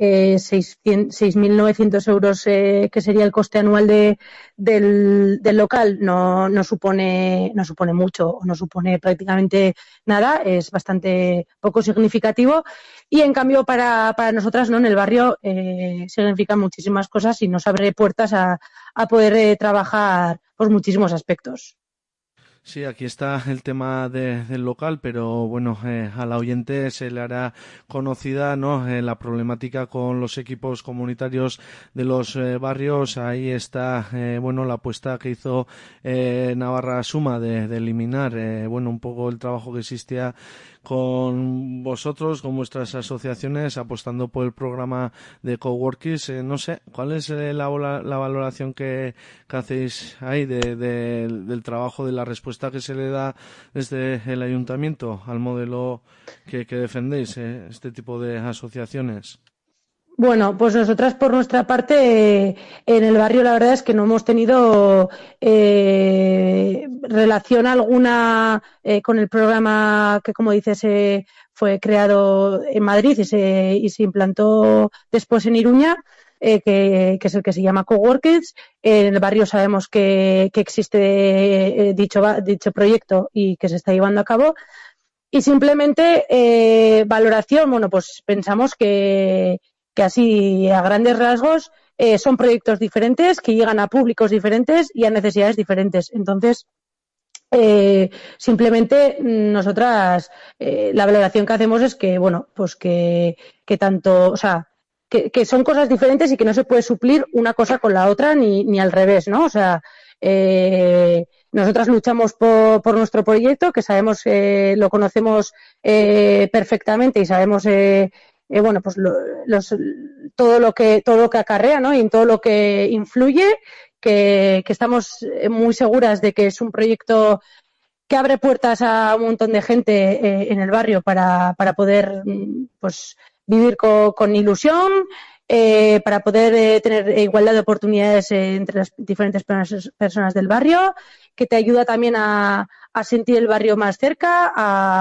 6.900 euros, que sería el coste anual del local, no supone mucho, o no supone prácticamente nada, es bastante poco significativo. Y en cambio para nosotras, ¿no?, en el barrio significan muchísimas cosas y nos abre puertas a poder trabajar por muchísimos aspectos. Sí, aquí está el tema del local, pero bueno, a la oyente se le hará conocida, ¿no? La problemática con los equipos comunitarios de los barrios. Ahí está, bueno, la apuesta que hizo Navarra Suma de eliminar, bueno, un poco el trabajo que existía con vosotros, con vuestras asociaciones, apostando por el programa de coworkings. No sé, ¿cuál es la valoración que hacéis ahí del trabajo, de la respuesta que se le da desde el ayuntamiento al modelo que defendéis, este tipo de asociaciones? Bueno, pues nosotras por nuestra parte en el barrio la verdad es que no hemos tenido relación alguna con el programa que, como dices, fue creado en Madrid y se implantó después en Iruña. Que es el que se llama Coworkers. En el barrio sabemos que existe dicho proyecto y que se está llevando a cabo. Y simplemente valoración, bueno, pues pensamos que así a grandes rasgos son proyectos diferentes que llegan a públicos diferentes y a necesidades diferentes. Entonces, simplemente nosotras la valoración que hacemos es que, bueno, pues que tanto, o sea, que son cosas diferentes y que no se puede suplir una cosa con la otra ni al revés, ¿no? O sea, nosotras luchamos por nuestro proyecto, que sabemos, lo conocemos perfectamente y sabemos, bueno, pues todo lo que acarrea, ¿no? Y en todo lo que influye, que estamos muy seguras de que es un proyecto que abre puertas a un montón de gente en el barrio para poder, pues, vivir con ilusión, para poder tener igualdad de oportunidades entre las diferentes personas del barrio, que te ayuda también a sentir el barrio más cerca,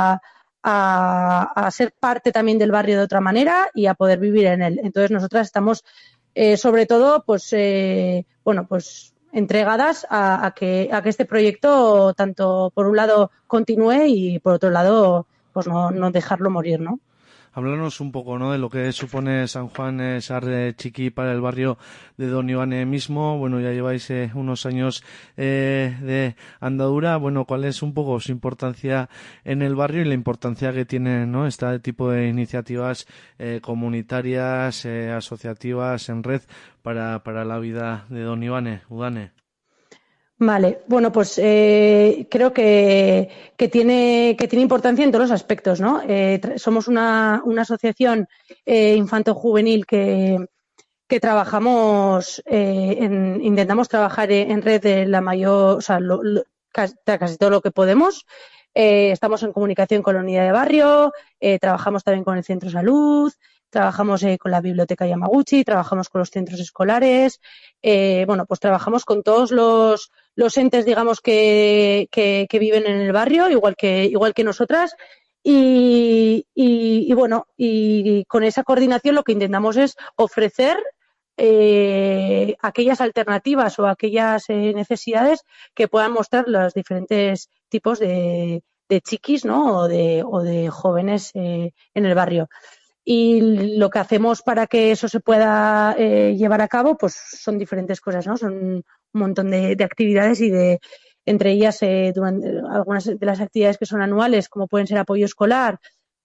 a ser parte también del barrio de otra manera y a poder vivir en él. Entonces nosotras estamos sobre todo pues bueno, pues entregadas a que este proyecto tanto por un lado continúe y por otro lado pues no dejarlo morir, ¿no? Háblanos un poco, ¿no?, de lo que supone San Juan Sarre Chiqui para el barrio de Don Ivane mismo. Bueno, ya lleváis unos años de andadura. Bueno, ¿cuál es un poco su importancia en el barrio y la importancia que tiene, ¿no?, este tipo de iniciativas comunitarias, asociativas, en red para la vida de Don Ivane, Udane? Vale, bueno, pues creo que tiene importancia en todos los aspectos, ¿no? Somos una asociación infanto-juvenil que trabajamos, intentamos trabajar en red de la mayor, o sea, casi todo lo que podemos. Estamos en comunicación con la unidad de barrio, trabajamos también con el centro de salud, trabajamos con la biblioteca Yamaguchi, trabajamos con los centros escolares, bueno, pues trabajamos con todos los entes, digamos, que viven en el barrio, igual que nosotras, y bueno, y con esa coordinación lo que intentamos es ofrecer aquellas alternativas o aquellas necesidades que puedan mostrar los diferentes tipos de chiquis, ¿no?, o de jóvenes en el barrio. Y lo que hacemos para que eso se pueda llevar a cabo, pues son diferentes cosas, ¿no? Son un montón de actividades y entre ellas durante algunas de las actividades que son anuales, como pueden ser apoyo escolar,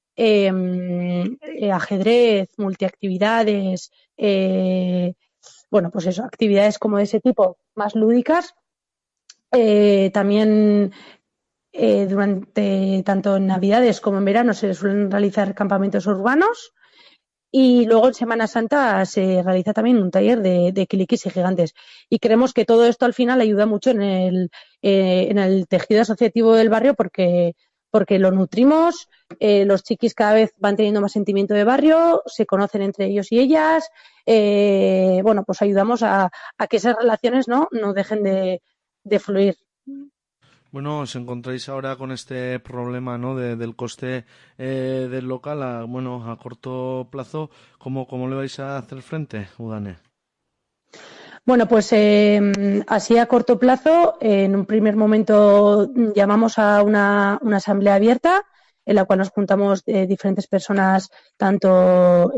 ajedrez, multiactividades, bueno, pues eso, actividades como de ese tipo, más lúdicas. También durante tanto en Navidades como en verano se suelen realizar campamentos urbanos y luego en Semana Santa se realiza también un taller de quiliquis y gigantes. Y creemos que todo esto al final ayuda mucho en el tejido asociativo del barrio porque lo nutrimos, los chiquis cada vez van teniendo más sentimiento de barrio, se conocen entre ellos y ellas, bueno, pues ayudamos a que esas relaciones no dejen de fluir. Bueno, os encontráis ahora con este problema, ¿no?, del coste del local a corto plazo. ¿Cómo le vais a hacer frente, Udane? Bueno, pues así a corto plazo, en un primer momento llamamos a una asamblea abierta en la cual nos juntamos diferentes personas, tanto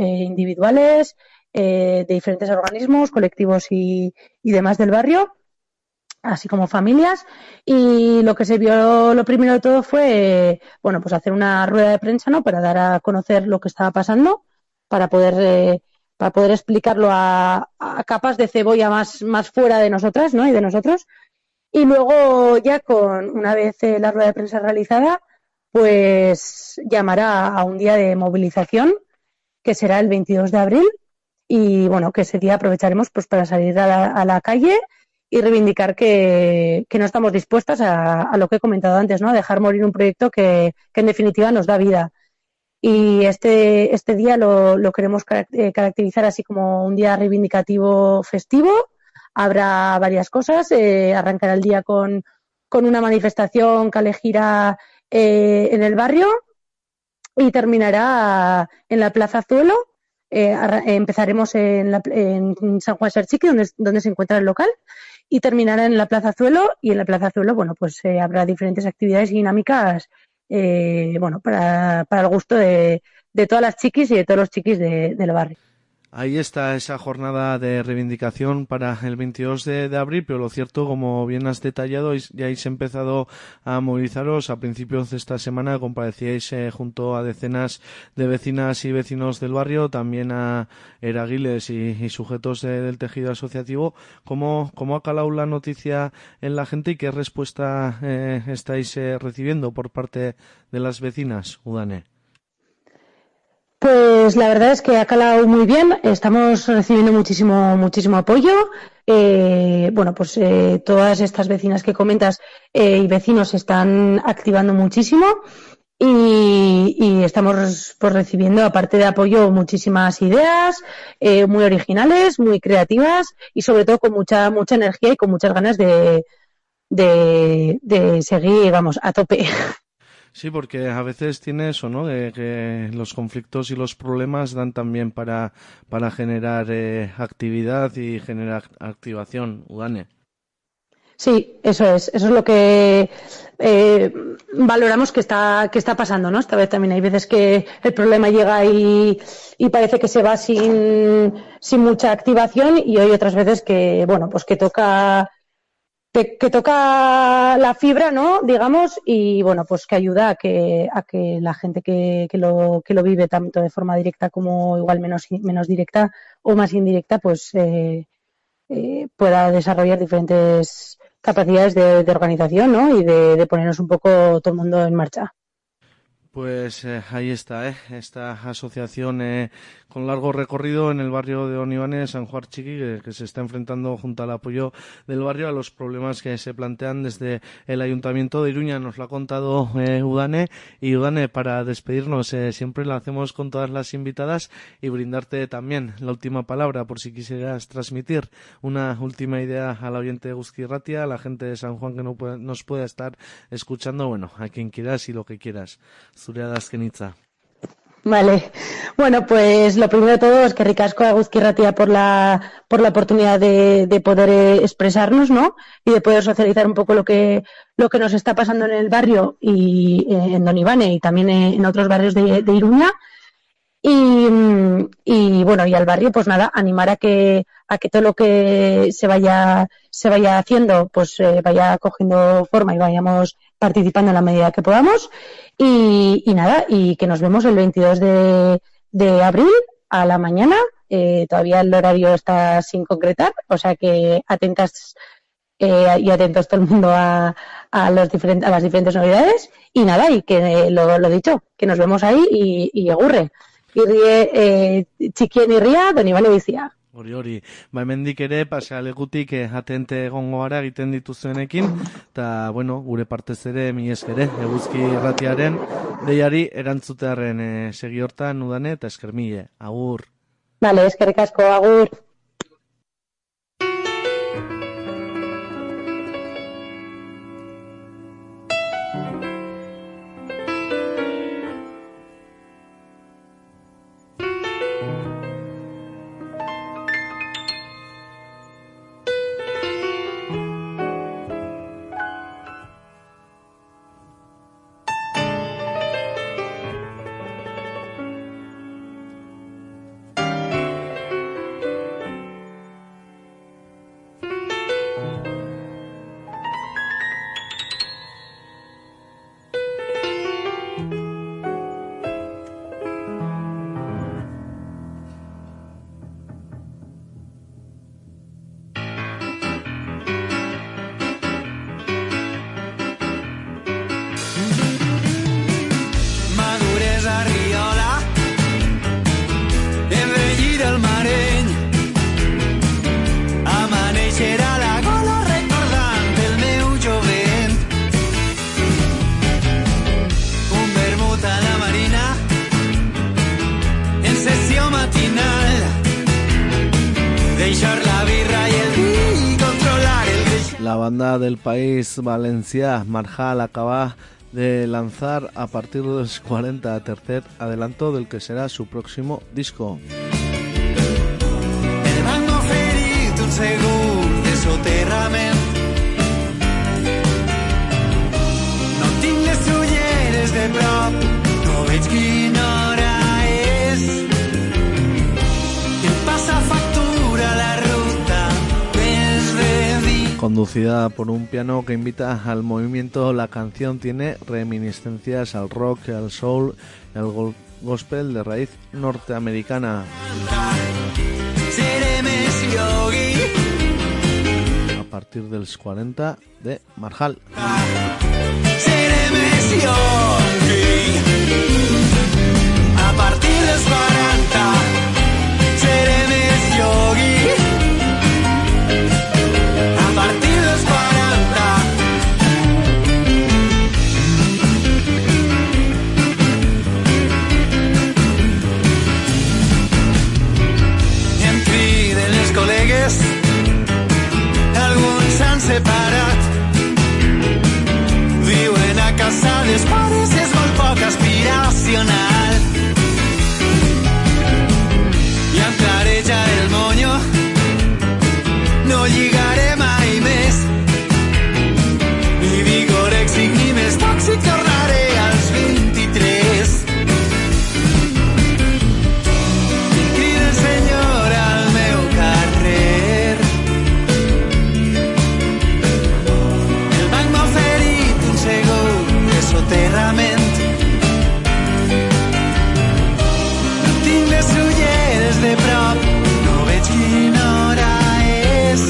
individuales, de diferentes organismos, colectivos y demás del barrio. así como familias, y lo que se vio lo primero de todo fue, bueno, pues hacer una rueda de prensa, ¿no? Para dar a conocer lo que estaba pasando, para poder explicarlo a capas de cebolla más fuera de nosotras, ¿no? Y de nosotros. Y luego ya una vez la rueda de prensa realizada, pues llamará a un día de movilización que será el 22 de abril y bueno, que ese día aprovecharemos pues para salir a la calle y reivindicar que no estamos dispuestas a lo que he comentado antes, ¿no? A dejar morir un proyecto que en definitiva nos da vida. Y este día lo queremos caracterizar así como un día reivindicativo festivo. Habrá varias cosas. Arrancará el día con una manifestación calejira en el barrio y terminará en la Plaza Zuelo. Empezaremos en San Juan Sarchiqui, donde se encuentra el local, y terminará en la Plaza Zuelo. Y en la Plaza Zuelo, bueno, pues habrá diferentes actividades y dinámicas, bueno, para el gusto de todas las chiquis y de todos los chiquis del barrio. Ahí está esa jornada de reivindicación para el 22 de abril, pero lo cierto, como bien has detallado, ya habéis empezado a movilizaros. A principios de esta semana comparecíais junto a decenas de vecinas y vecinos del barrio, también a eraguiles y sujetos del tejido asociativo. ¿Cómo ha calado la noticia en la gente y qué respuesta estáis recibiendo por parte de las vecinas, Udane? Pues la verdad es que ha calado muy bien, estamos recibiendo muchísimo apoyo. Bueno, pues todas estas vecinas que comentas y vecinos se están activando muchísimo y estamos pues recibiendo, aparte de apoyo, muchísimas ideas muy originales, muy creativas y sobre todo con mucha energía y con muchas ganas de seguir, vamos, a tope. Sí, porque a veces tiene eso, ¿no? De que los conflictos y los problemas dan también para generar actividad y generar activación, Udane. Sí, eso es lo que valoramos que está pasando, ¿no? Esta vez también hay veces que el problema llega y parece que se va sin mucha activación y hay otras veces que, bueno, pues que toca la fibra, ¿no? Digamos, y bueno, pues que ayuda a que la gente que lo vive tanto de forma directa como igual menos directa o más indirecta, pues pueda desarrollar diferentes capacidades de organización, ¿no? Y de ponernos un poco todo el mundo en marcha. Pues ahí está, esta asociación con largo recorrido en el barrio de Onibane, San Juan Chiqui, que se está enfrentando junto al apoyo del barrio a los problemas que se plantean desde el Ayuntamiento de Iruña. Nos lo ha contado Udane. Y Udane, para despedirnos, siempre lo hacemos con todas las invitadas y brindarte también la última palabra por si quisieras transmitir una última idea al oyente de Eguzki Irratia, a la gente de San Juan que nos pueda estar escuchando, bueno, a quien quieras y lo que quieras. Zurea da azkenitza. Vale. Bueno, pues lo primero de todo es que ricasco a Eguzki Irratia por la oportunidad de poder expresarnos, ¿no? Y de poder socializar un poco lo que nos está pasando en el barrio y en Don Ivane y también en otros barrios de Iruña. Y bueno, y al barrio, pues nada, animar a que todo lo que se vaya haciendo, pues vaya cogiendo forma y vayamos participando en la medida que podamos. Y nada, y que nos vemos el 22 de abril a la mañana. Todavía el horario está sin concretar, o sea que atentas y atentos todo el mundo a las diferentes novedades. Y nada, y que lo dicho, que nos vemos ahí y egurre. Irrie txikien irria, Don Ibane bizia. Hori, hemendik ere pasealekutik atente egongo gara egiten dituzuenekin, eta, bueno, gure partez ere, mi eskere, Eguzki Irratiaren deiari erantzutearen segi hortan, Udane, eta esker mile, agur. Vale, eskerrik asko, agur. matinal, deixar la birra y el vi, controlar el gris. La banda del país valencià Marjal acaba de lanzar a partir de los 40 tercer adelanto del que será su próximo disco. El m'han oferit un segur de soterrament. No tinc les ulleres de prop, no veig quina hora és. Em passa factura la ruta desde dins. Conducida por un piano que invita al movimiento, la canción tiene reminiscencias al rock, al soul y al gospel de raíz norteamericana. Seré més yogi. A partir de los 40 de Marjal. Seré més yogi. A partir dels 40 seré més yogi. A partir dels 40. Em criden les col·legues, alguns s'han separat, viuen a casa dels pares, és molt poc aspiracional. I amb clareja el moño no lligaré mai més, ni vigorèxic ni més tòxic, tornaré als 23. I crida el senyor al meu carrer. El banc m'ha oferit un segur de soterrament. No tinc les ulleres de prop, no veig quina hora és.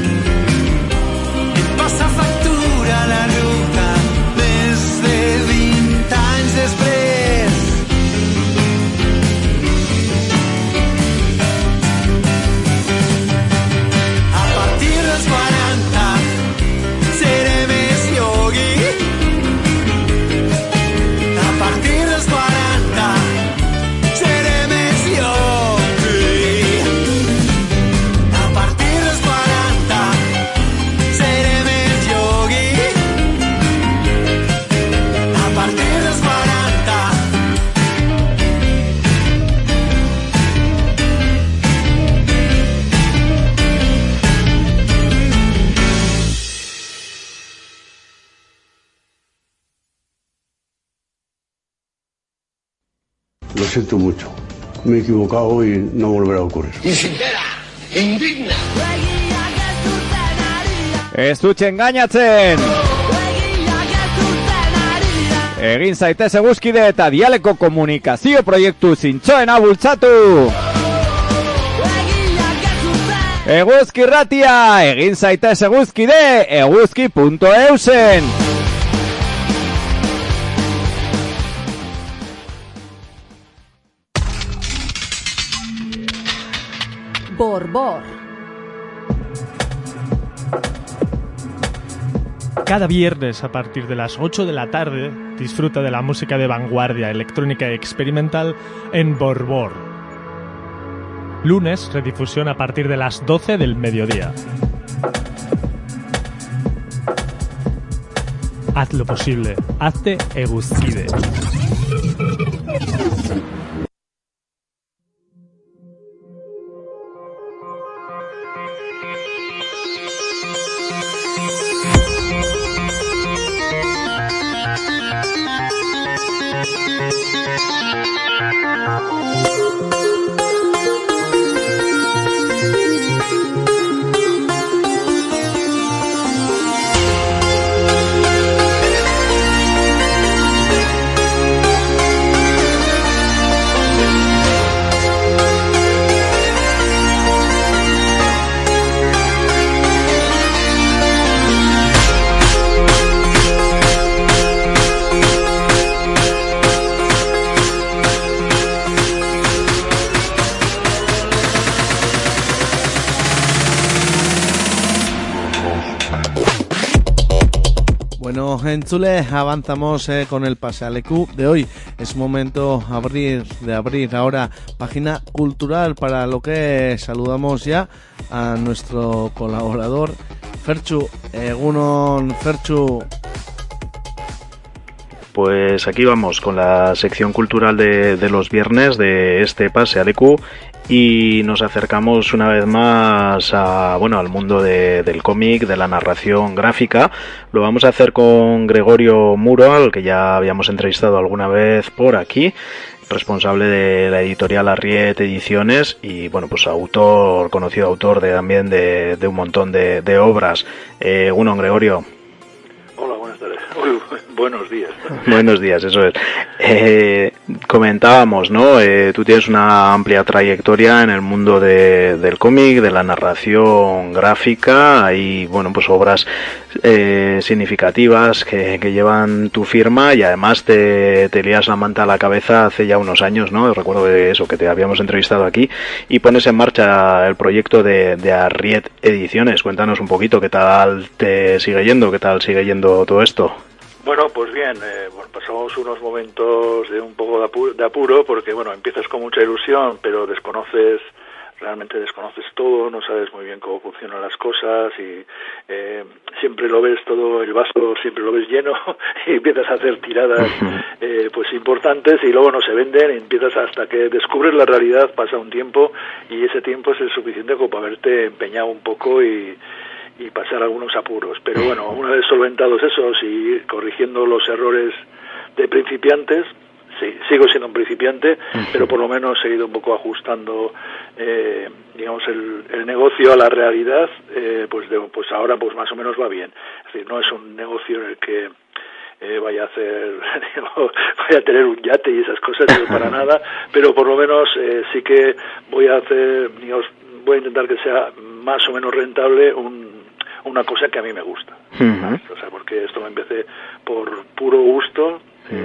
Em passa factura la ruta més de 20 anys després. A partir dels 40 seré més yogi. A partir dels 40 seré més yogi. A partir dels 40 seré més yogi. A partir dels 40. Lo siento mucho. Me he equivocado y no volverá a ocurrir. Ez dutxe engainatzen! Egin zaitez eguzkide eta dialeko komunikazio proiektu zintxoena bultzatu! Eguzkirratia! Egin zaitez eguzkide! Eguzki.eusen! Borbor. Cada viernes a partir de las 8 de la tarde disfruta de la música de vanguardia, electrónica y experimental en Borbor. Lunes, redifusión a partir de las 12 del mediodía. Haz lo posible, hazte eguzkide. Bueno, entzule, avanzamos con el Pasealeku de hoy. Es momento de abrir ahora página cultural, para lo que saludamos ya a nuestro colaborador Ferchu. Egunon, Ferchu. Pues aquí vamos con la sección cultural de los viernes de este Pasealeku. Y nos acercamos una vez más al mundo del cómic, de la narración gráfica. Lo vamos a hacer con Gregorio Muro, al que ya habíamos entrevistado alguna vez por aquí, responsable de la editorial Arriet Ediciones y pues conocido autor también de un montón de obras. Uno, Gregorio. Hola, buenas tardes. Buenos días. Buenos días, eso es. Comentábamos, ¿no? Tú tienes una amplia trayectoria en el mundo del cómic, de la narración gráfica. Hay, obras significativas que llevan tu firma, y además te lías la manta a la cabeza hace ya unos años, ¿no? Recuerdo que te habíamos entrevistado aquí, y pones en marcha el proyecto de Arriet Ediciones. Cuéntanos un poquito qué tal te sigue yendo, qué tal sigue yendo todo esto. Bueno, pues bien, pasamos unos momentos de un poco de apuro, porque empiezas con mucha ilusión, pero realmente desconoces todo, no sabes muy bien cómo funcionan las cosas, y siempre lo ves todo, el vaso siempre lo ves lleno, y empiezas a hacer tiradas importantes, y luego no se venden, y empiezas hasta que descubres la realidad. Pasa un tiempo, y ese tiempo es el suficiente como para haberte empeñado un poco y pasar algunos apuros. Pero una vez solventados esos y corrigiendo los errores de principiantes, sí, sigo siendo un principiante, pero por lo menos he ido un poco ajustando el negocio a la realidad. Ahora más o menos va bien. Es decir, no es un negocio en el que vaya a tener un yate y esas cosas, para nada, pero por lo menos sí que voy a intentar que sea más o menos rentable una cosa que a mí me gusta. Porque esto me empecé por puro gusto,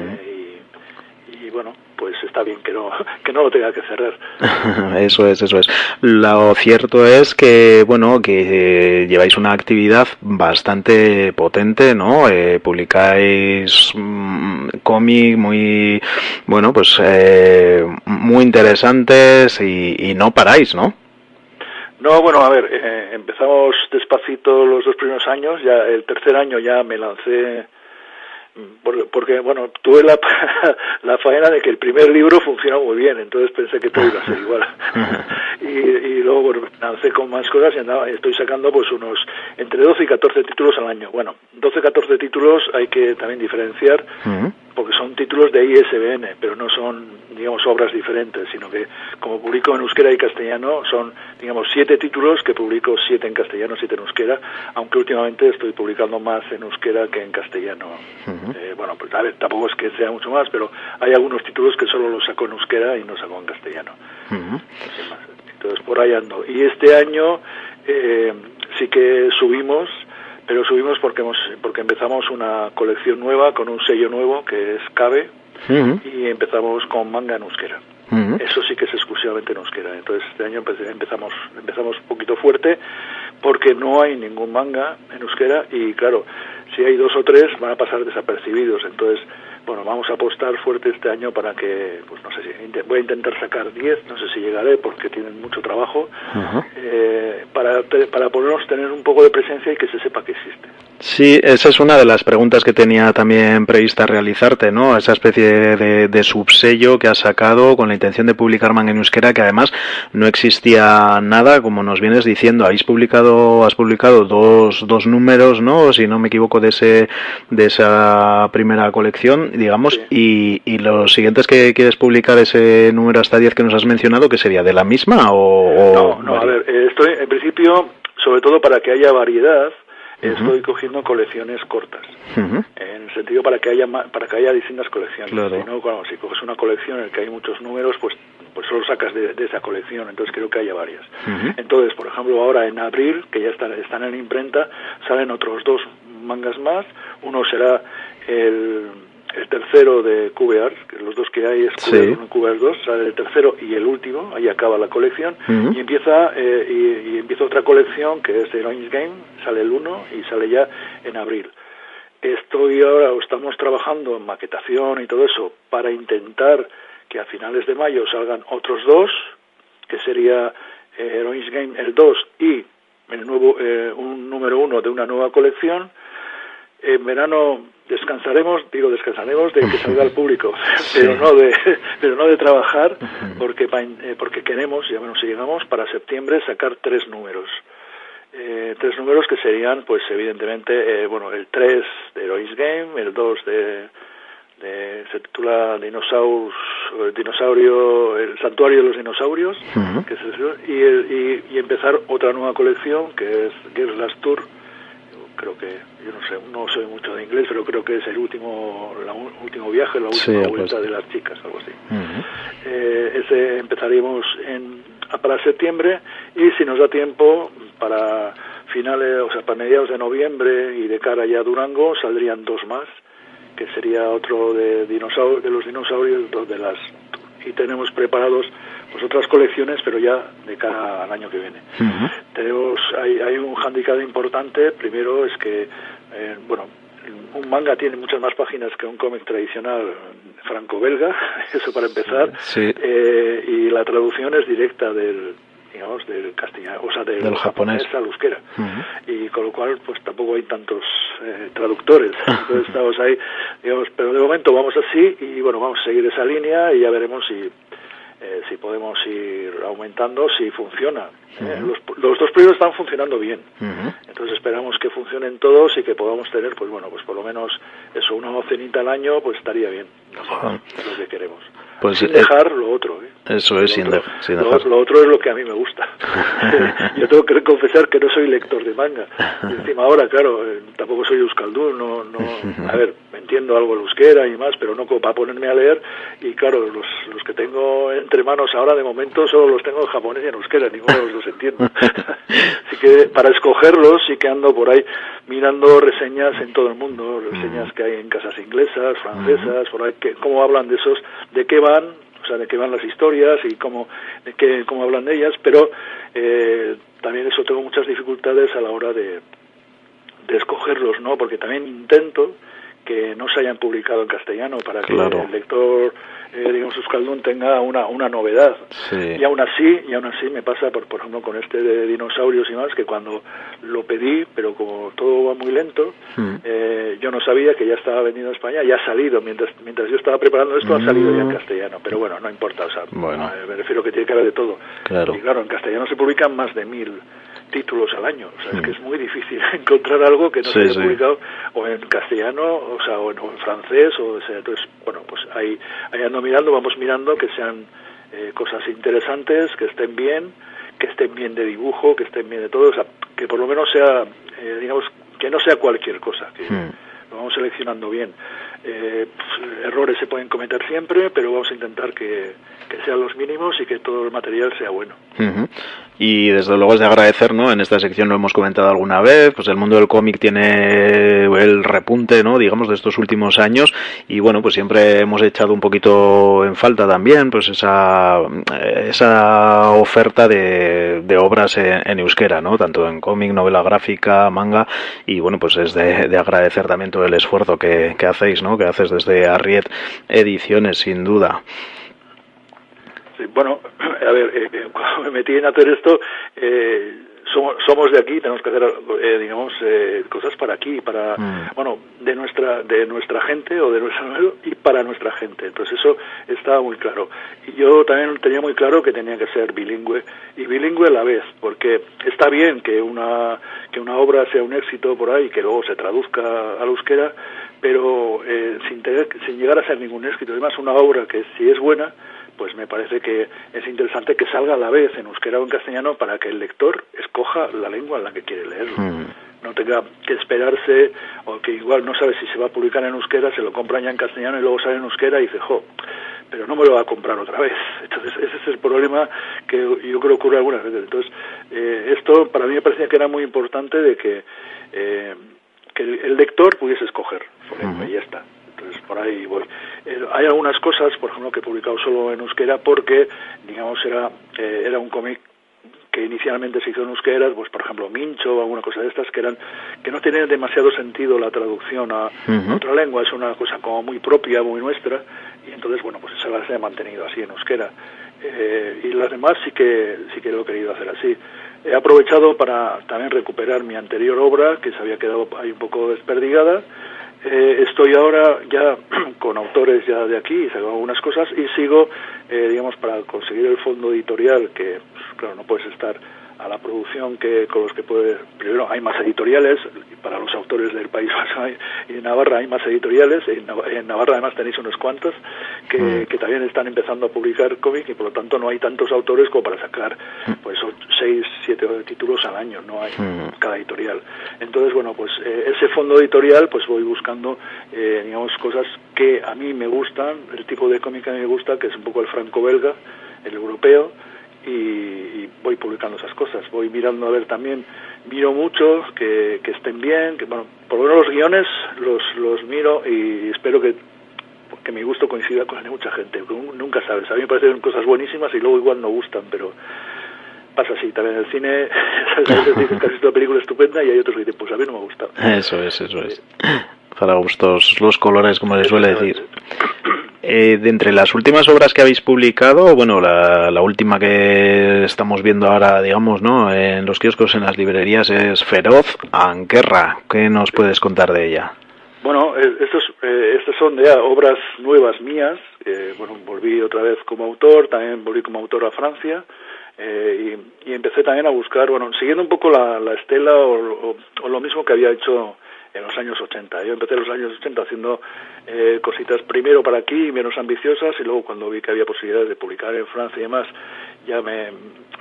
y pues está bien que no lo tenga que cerrar. Eso es. Lo cierto es que lleváis una actividad bastante potente, ¿no? Publicáis cómic muy muy interesantes, y no paráis, ¿no? No, empezamos despacito los 2 primeros años. Ya el tercer año ya me lancé, porque tuve la faena de que el primer libro funcionó muy bien, entonces pensé que todo iba a ser igual. y luego me lancé con más cosas, y estoy sacando unos entre 12 y 14 títulos al año. 12, 14 títulos hay que también diferenciar, porque son títulos de ISBN, pero no son, obras diferentes, sino que como publico en euskera y castellano, son, 7 títulos que publico, 7 en castellano, 7 en euskera, aunque últimamente estoy publicando más en euskera que en castellano. Tampoco es que sea mucho más, pero hay algunos títulos que solo los saco en euskera y no saco en castellano. Entonces por ahí ando. Y este año sí que subimos, pero subimos porque empezamos una colección nueva con un sello nuevo que es Cabe, y empezamos con manga en euskera. Eso sí que es exclusivamente en euskera. Entonces este año empezamos un poquito fuerte, porque no hay ningún manga en euskera, y claro, si hay 2 o 3 van a pasar desapercibidos. Entonces vamos a apostar fuerte este año para que, no sé si voy a intentar sacar 10, no sé si llegaré porque tienen mucho trabajo, para podernos tener un poco de presencia y que se sepa que existe. Sí, esa es una de las preguntas que tenía también prevista realizarte, ¿no? Esa especie de subsello que has sacado con la intención de publicar manga en euskera, que además no existía nada, como nos vienes diciendo. Has publicado 2 números, ¿no? Si no me equivoco, de esa primera colección, digamos, sí. Y los siguientes que quieres publicar, ese número hasta 10 que nos has mencionado, ¿qué sería? ¿De la misma o...? No, a ver, estoy en principio, sobre todo para que haya variedad, estoy cogiendo colecciones cortas, en el sentido para que haya distintas colecciones. Claro. Si coges una colección en la que hay muchos números, pues solo sacas de esa colección. Entonces creo que haya varias. Entonces, por ejemplo, ahora en abril, que ya están en imprenta, salen otros 2 mangas más. Uno será el tercero de QBR, que los 2 que hay es QBR 1 y QBR 2, sale el tercero y el último, ahí acaba la colección, y empieza otra colección que es Heroines Game, sale el 1 y sale ya en abril. estamos trabajando en maquetación y todo eso para intentar que a finales de mayo salgan otros 2, que sería Heroines Game el 2 y el nuevo un número 1 de una nueva colección. En verano descansaremos de que salga al público, pero no de trabajar, porque queremos, ya menos si llegamos, para septiembre sacar 3 números. 3 números que serían, pues evidentemente, el 3 de Heroines Game, el 2 se titula Dinosaurio, el Santuario de los Dinosaurios, que es y empezar otra nueva colección que es Girls Last Tour. Creo que, yo no sé mucho de inglés, pero creo que es el último viaje, la última vuelta de las chicas, algo así. Ese empezaríamos para septiembre, y si nos da tiempo, para para mediados de noviembre y de cara ya a Durango, saldrían 2 más, que sería otro de los dinosaurios, y tenemos preparados pues otras colecciones, pero ya de cara al año que viene. Hay un hándicap importante. Primero es que un manga tiene muchas más páginas que un cómic tradicional franco-belga, eso para empezar, y la traducción es directa del castellano, o sea, del japonés al euskera, y con lo cual pues tampoco hay tantos traductores. Entonces estamos ahí, pero de momento vamos así, y vamos a seguir esa línea, y ya veremos si podemos ir aumentando, si funciona. Los 2 primeros están funcionando bien, entonces esperamos que funcionen todos y que podamos tener, pues por lo menos eso, una docenita al año, pues estaría bien. Es lo que queremos. Pues, sin dejar lo otro. Eso es, sin dejar. Lo otro es lo que a mí me gusta. Yo tengo que confesar que no soy lector de manga. Y encima ahora, claro, tampoco soy euskaldun, a ver, entiendo algo el euskera y más, pero no como para ponerme a leer. Y claro, los que tengo entre manos ahora, de momento, solo los tengo en japonés y en euskera, ninguno de los dos entiendo. Así que para escogerlos sí que ando por ahí mirando reseñas en todo el mundo, reseñas que hay en casas inglesas, francesas, por ahí, cómo hablan de esos, de qué van, o sea, de qué van las historias y cómo hablan de ellas, pero también eso tengo muchas dificultades a la hora de escogerlos, ¿no? Porque también intento que no se hayan publicado en castellano para que el lector, euskaldun, tenga una novedad. Y aún así me pasa, por ejemplo, con este de dinosaurios y más, que cuando lo pedí, pero como todo va muy lento, yo no sabía que ya estaba vendido en España, ya ha salido, mientras yo estaba preparando esto, ha salido ya en castellano, pero no importa, o sea, me refiero que tiene que haber de todo. Y claro, en castellano se publican más de 1000 títulos al año, o sea, es que es muy difícil encontrar algo que no se haya publicado o en castellano, o sea, o en francés, entonces, pues ahí ando mirando, vamos mirando que sean cosas interesantes, que estén bien de dibujo, que estén bien de todo, o sea, que por lo menos sea, que no sea cualquier cosa, que lo vamos seleccionando bien. Errores se pueden cometer siempre, pero vamos a intentar que sean los mínimos y que todo el material sea bueno. Y desde luego es de agradecer, ¿no? En esta sección lo hemos comentado alguna vez, pues el mundo del cómic tiene el repunte, ¿no? Digamos, de estos últimos años, y pues siempre hemos echado un poquito en falta también, pues esa oferta de obras en euskera, ¿no? Tanto en cómic, novela gráfica, manga, y pues es de agradecer también todo el esfuerzo que hacéis, ¿no? Que haces desde Arriet Ediciones, sin duda. Sí, a ver, cuando me metí en hacer esto, somos de aquí, tenemos que hacer, cosas para aquí, para, de nuestra gente o de nuestro y para nuestra gente. Entonces eso estaba muy claro. Y yo también tenía muy claro que tenía que ser bilingüe, y bilingüe a la vez, porque está bien que una obra sea un éxito por ahí, que luego se traduzca al euskera, pero sin llegar a ser ningún éxito. Además, una obra que si es buena, pues me parece que es interesante que salga a la vez en euskera o en castellano para que el lector escoja la lengua en la que quiere leerlo. No tenga que esperarse, o que igual no sabe si se va a publicar en euskera, se lo compran ya en castellano y luego sale en euskera y dice, pero no me lo va a comprar otra vez. Entonces ese es el problema que yo creo que ocurre algunas veces. Entonces esto para mí me parecía que era muy importante, de que el lector pudiese escoger su lengua, y ya está. Entonces por ahí voy. Hay algunas cosas, por ejemplo, que he publicado solo en euskera porque, digamos, era un cómic que inicialmente se hizo en euskera, pues por ejemplo Mincho o alguna cosa de estas, que no tenían demasiado sentido la traducción a otra lengua, es una cosa como muy propia, muy nuestra, y entonces bueno, pues esa se ha mantenido así en euskera. Y las demás sí que lo he querido hacer así. He aprovechado para también recuperar mi anterior obra, que se había quedado ahí un poco desperdigada. Estoy ahora ya con autores ya de aquí, y saco algunas cosas, y sigo, digamos, para conseguir el fondo editorial, que pues, claro, no puedes estar a la producción que con los que puede. Primero hay más editoriales para los autores del País Vasco, y en Navarra hay más editoriales. En Navarra además tenéis unos cuantos que también están empezando a publicar cómic, y por lo tanto no hay tantos autores como para sacar pues 6, 7 títulos al año, no hay cada editorial. Entonces bueno, pues ese fondo editorial, pues voy buscando digamos cosas que a mí me gustan, el tipo de cómic que a mí me gusta, que es un poco el franco-belga, el europeo, y voy publicando esas cosas. Voy mirando a ver también, miro mucho que estén bien, que bueno, por lo menos los guiones los miro, y espero que mi gusto coincida con el de mucha gente. Nunca sabes, a mí me parecen cosas buenísimas y luego igual no gustan, pero pasa así, también en el cine a veces dices que has visto una película estupenda y hay otros que dicen, pues a mí no me ha gustado. Eso es. Para gustos los colores, como se suele decir. De entre las últimas obras que habéis publicado, bueno, la última que estamos viendo ahora, digamos, ¿no?, en los kioscos, en las librerías, es Feroz Anquerra. ¿Qué nos puedes contar de ella? Bueno, estas son ya obras nuevas mías. Bueno, volví otra vez como autor, también volví como autor a Francia, y empecé también a buscar, bueno, siguiendo un poco la estela o lo mismo que había hecho en los años 80. Yo empecé en los años 80 haciendo cositas primero para aquí, menos ambiciosas, y luego cuando vi que había posibilidades de publicar en Francia y demás, ya me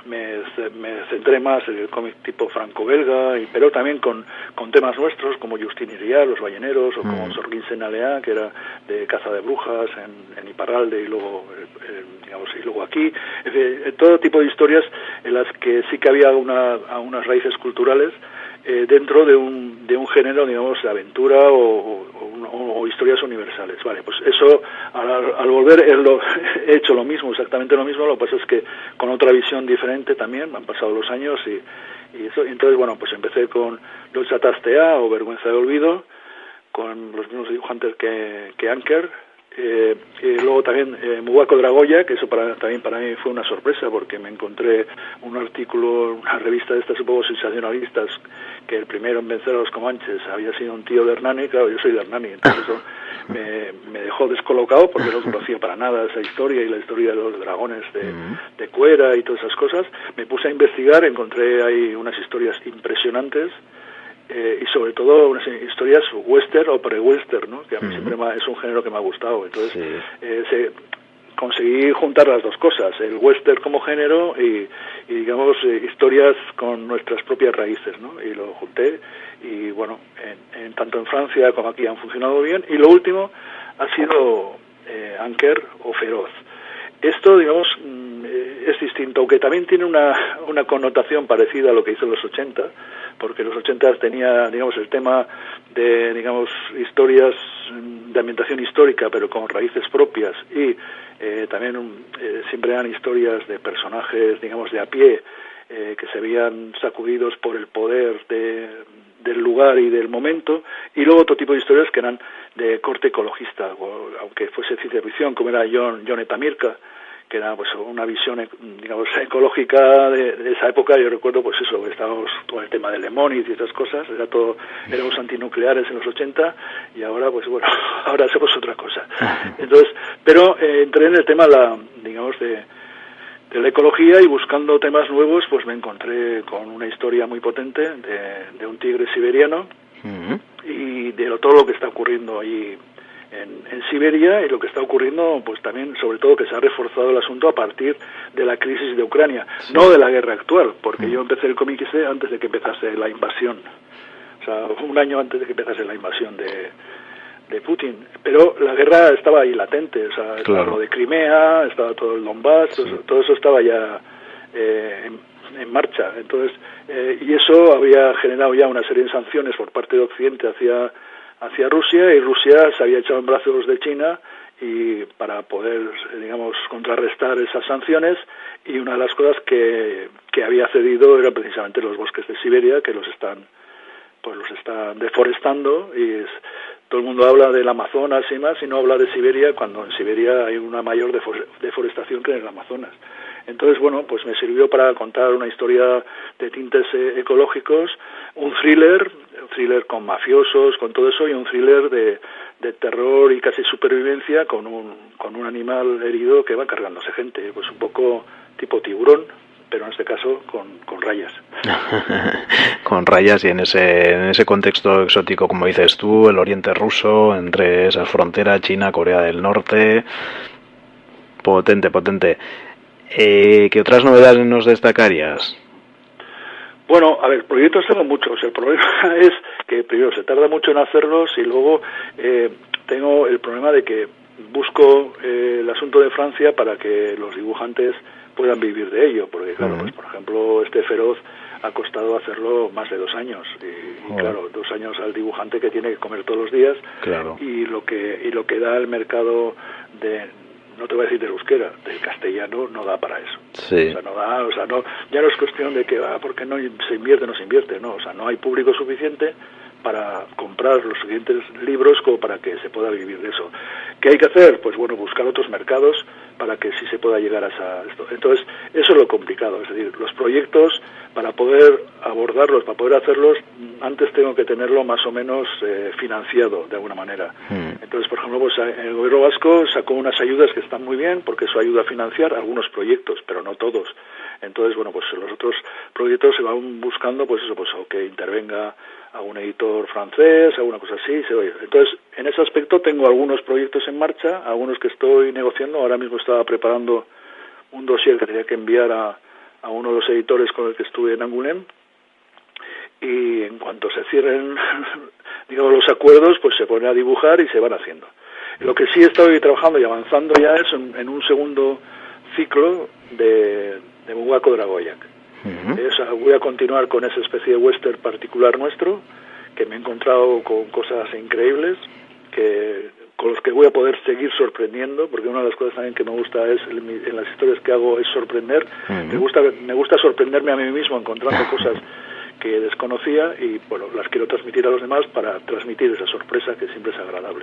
centré más en el cómic tipo franco-belga, pero también con temas nuestros como Justin Iriart, Los Balleneros, o como Sorguín Senalea, que era de caza de brujas en Iparralde, y luego digamos, y luego aquí, todo tipo de historias en las que sí que había unas raíces culturales dentro de un género, digamos, de aventura o historias universales. Vale, pues eso, al volver he hecho lo mismo, exactamente lo mismo. Lo que pasa es que con otra visión diferente también, han pasado los años, y eso. Y entonces, bueno, pues empecé con Lucha Tastea o Vergüenza de Olvido, con los mismos dibujantes que Anker. Y luego también Mubaco Dragoya, que eso también para mí fue una sorpresa, porque me encontré un artículo, una revista de estas un poco sensacionalistas, que el primero en vencer a los comanches había sido un tío de Hernani. Claro, yo soy de Hernani, entonces eso me dejó descolocado, porque no conocía para nada esa historia y la historia de los dragones de Cuera y todas esas cosas. Me puse a investigar, encontré ahí unas historias impresionantes, y sobre todo unas historias western o pre-western, ¿no?, que a mí siempre es un género que me ha gustado. Entonces conseguí juntar las dos cosas, el western como género y digamos historias con nuestras propias raíces, ¿no?, y lo junté, y bueno, tanto en Francia como aquí han funcionado bien. Y lo último ha sido Anker o Feroz. Esto, digamos, es distinto, aunque también tiene una connotación parecida a lo que hizo en los 80, porque en los 80 tenía, digamos, el tema de, digamos, historias de ambientación histórica, pero con raíces propias, y también siempre eran historias de personajes, digamos, de a pie, que se veían sacudidos por el poder del lugar y del momento, y luego otro tipo de historias que eran de corte ecologista, aunque fuese ciencia ficción, como era John Etamirka, que era pues una visión, digamos, ecológica de esa época. Yo recuerdo, pues eso, estábamos con el tema del Lemoniz y esas cosas, éramos antinucleares en los 80, y ahora, pues bueno, ahora hacemos otra cosa. Entonces, pero entré en el tema, digamos, de la ecología, y buscando temas nuevos, pues me encontré con una historia muy potente de un tigre siberiano, y de todo lo que está ocurriendo allí en Siberia, y lo que está ocurriendo, pues también, sobre todo, que se ha reforzado el asunto a partir de la crisis de Ucrania, no de la guerra actual, porque yo empecé el cómic ese antes de que empezase la invasión, o sea, un año antes de que empezase la invasión de Putin, pero la guerra estaba ahí latente, o sea, estaba lo de Crimea, estaba todo el Donbass, todo eso estaba ya en marcha. Entonces, y eso había generado ya una serie de sanciones por parte de Occidente hacia Rusia, y Rusia se había echado en brazos de China, y para poder, digamos, contrarrestar esas sanciones. Y una de las cosas que que había cedido eran precisamente los bosques de Siberia, que los están deforestando, y todo el mundo habla del Amazonas y más, y no habla de Siberia, cuando en Siberia hay una mayor deforestación que en el Amazonas. Entonces, bueno, pues me sirvió para contar una historia de tintes ecológicos, un thriller con mafiosos, con todo eso, y un thriller de terror y casi supervivencia con un animal herido que va cargándose gente, pues un poco tipo Tiburón, pero en este caso con rayas. Con rayas, y en ese contexto exótico, como dices tú, el Oriente ruso, entre esas fronteras, China, Corea del Norte, potente. ¿Qué otras novedades nos destacarías? Bueno, a ver, proyectos tengo muchos. El problema es que primero se tarda mucho en hacerlos, y luego tengo el problema de que busco el asunto de Francia para que los dibujantes puedan vivir de ello, porque claro, pues por ejemplo este Feroz ha costado hacerlo más de 2 años, y claro, 2 años al dibujante que tiene que comer todos los días, claro. y lo que da el mercado no te voy a decir del euskera, del castellano, no da para eso. Sí. Ya no es cuestión de que porque no se invierte, no, no hay público suficiente para comprar los siguientes libros como para que se pueda vivir de eso. ¿Qué hay que hacer? Pues bueno, buscar otros mercados para que sí se pueda llegar a esto. Entonces, eso es lo complicado, es decir, los proyectos, para poder abordarlos, para poder hacerlos, antes tengo que tenerlo más o menos financiado de alguna manera. Entonces, por ejemplo, pues el gobierno vasco sacó unas ayudas que están muy bien, porque eso ayuda a financiar algunos proyectos, pero no todos. Entonces, bueno, pues los otros proyectos se van buscando, pues eso, pues o que intervenga algún editor francés, alguna cosa así, Entonces, en ese aspecto tengo algunos proyectos en marcha, algunos que estoy negociando. Ahora mismo estaba preparando un dossier que tenía que enviar a uno de los editores con el que estuve en Angoulême, y en cuanto se cierren, digamos, los acuerdos, pues se pone a dibujar y se van haciendo. Lo que sí estoy trabajando y avanzando ya es en un segundo ciclo de Mugako Dragoyak. Voy a continuar con esa especie de western particular nuestro, que me he encontrado con cosas increíbles, con los que voy a poder seguir sorprendiendo, porque una de las cosas también que me gusta es, en las historias que hago, es sorprender. Me gusta sorprenderme a mí mismo encontrando cosas que desconocía, y bueno, las quiero transmitir a los demás para transmitir esa sorpresa que siempre es agradable.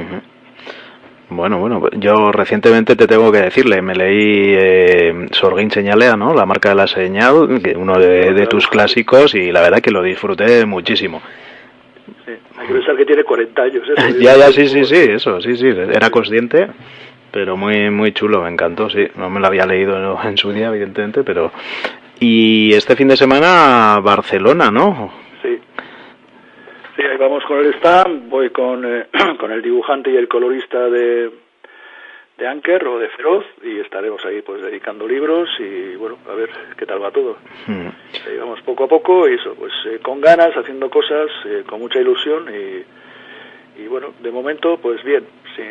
Bueno, yo recientemente te tengo que decirle, me leí Sorgin Señalea, ¿no? La marca de la señal, que uno de tus clásicos, y la verdad que lo disfruté muchísimo. Sí, hay que pensar que tiene 40 años. Sí, era consciente, pero muy chulo, me encantó, sí. No me lo había leído en su día, evidentemente, pero... Y este fin de semana, Barcelona, ¿no? Sí, ahí vamos con el stand, voy con el dibujante y el colorista de Anker o de Feroz, y estaremos ahí pues dedicando libros, y bueno, a ver qué tal va todo. Ahí vamos poco a poco, y eso, pues con ganas, haciendo cosas, con mucha ilusión, y bueno, de momento pues bien,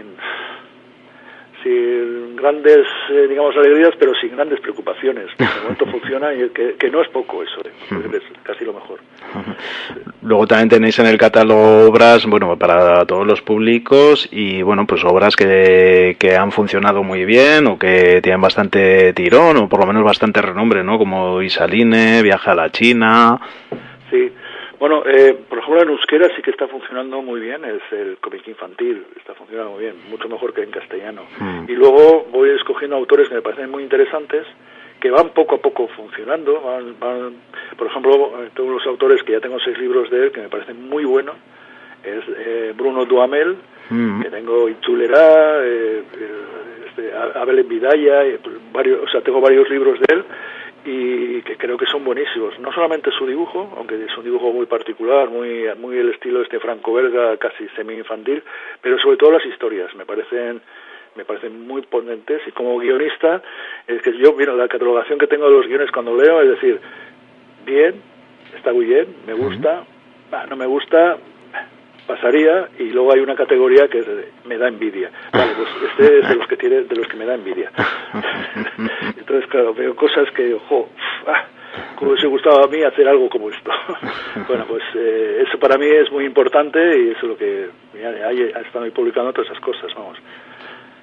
sin grandes, digamos, alegrías, pero sin grandes preocupaciones. De momento funciona, y que no es poco eso, es casi lo mejor. Luego también tenéis en el catálogo obras, bueno, para todos los públicos, y bueno, pues obras que han funcionado muy bien, o que tienen bastante tirón, o por lo menos bastante renombre, ¿no? Como Isaline, Viaje a la China. Sí. Bueno, por ejemplo, en euskera sí que está funcionando muy bien, es el cómic infantil, está funcionando muy bien, mucho mejor que en castellano. Y luego voy escogiendo autores que me parecen muy interesantes, que van poco a poco funcionando. Por ejemplo, tengo unos autores que ya tengo 6 libros de él que me parecen muy buenos. Es Bruno Duhamel, que tengo Itzulera, Abel Envidaya, tengo varios libros de él, y que creo que son buenísimos. No solamente su dibujo, aunque es un dibujo muy particular, muy el estilo franco-belga, casi semi-infantil, pero sobre todo las historias me parecen muy potentes. Y como guionista, es que yo, mira, la catalogación que tengo de los guiones cuando leo es decir, bien, está muy bien, me gusta, no me gusta, pasaría, y luego hay una categoría que es me da envidia. Vale, pues este es de los que me da envidia. Entonces, claro, veo cosas que, como hubiese gustado a mí hacer algo como esto. Bueno, pues eso para mí es muy importante, y eso es lo que ahí están publicando todas esas cosas, vamos.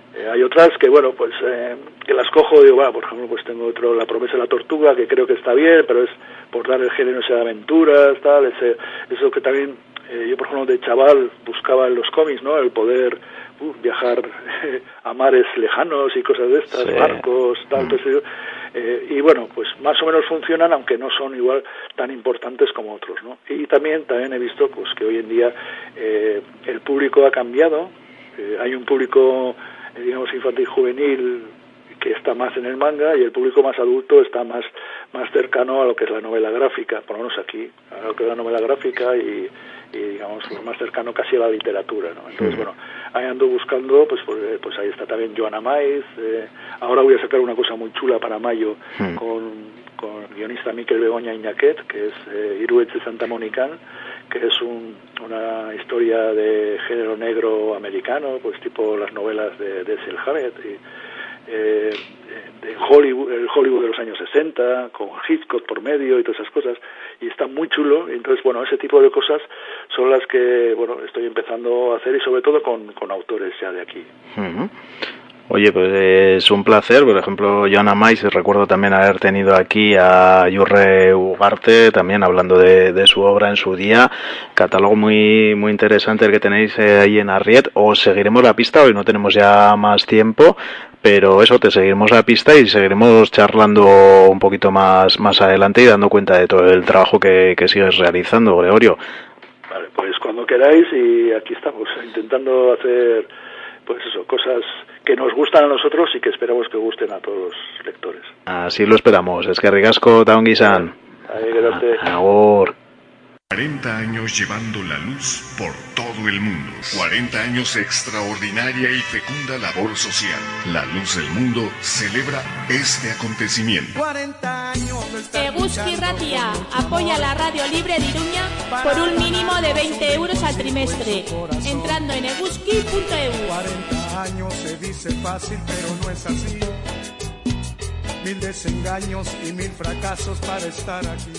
Hay otras que, bueno, pues que las cojo, digo, bueno, por ejemplo, pues tengo otro, La promesa de la tortuga, que creo que está bien, pero es por dar el género ese de aventuras, tal, eso que también yo, por ejemplo, de chaval buscaba en los cómics, ¿no? El poder viajar a mares lejanos y cosas de estas, barcos, tal, entonces, y bueno, pues más o menos funcionan, aunque no son igual tan importantes como otros, ¿no? Y también he visto pues que hoy en día el público ha cambiado, hay un público digamos infantil juvenil que está más en el manga y el público más adulto está más cercano a lo que es la novela gráfica, por lo menos aquí, a lo que es la novela gráfica y digamos más cercano casi a la literatura, ¿no? Entonces bueno, ahí ando buscando, pues ahí está también Joana Maiz, ahora voy a sacar una cosa muy chula para mayo con el guionista Mikel Begoña Iñaquet, que es Iruetxe de Santa Monican, que es una historia de género negro americano, pues tipo las novelas de Dashiell Hammett, de Hollywood, el Hollywood de los años 60, con Hitchcock por medio y todas esas cosas, y está muy chulo. Entonces, bueno, ese tipo de cosas son las que, bueno, estoy empezando a hacer y sobre todo con autores ya de aquí. Oye, pues es un placer. Por ejemplo, Joana Maiz, recuerdo también haber tenido aquí a Jurre Ugarte, también hablando de su obra en su día. Catálogo muy muy interesante el que tenéis ahí en Arriet. Os seguiremos la pista, hoy no tenemos ya más tiempo, pero eso, te seguiremos la pista y seguiremos charlando un poquito más adelante y dando cuenta de todo el trabajo que sigues realizando, Gregorio. Vale, pues cuando queráis, y aquí estamos intentando hacer pues eso, cosas que nos gustan a nosotros y que esperamos que gusten a todos los lectores. Así lo esperamos. Eskerrik asko ta ongi izan. Agur. 40 años llevando la luz por todo el mundo. 40 años de extraordinaria y fecunda labor social. La Luz del Mundo celebra este acontecimiento. 40 años Eguzki Ratia apoya la radio libre de Iruña por un mínimo de 20 euros al trimestre, entrando en eguzki.eu. 40 años se dice fácil, pero no es así. 1000 desengaños y 1000 fracasos para estar aquí.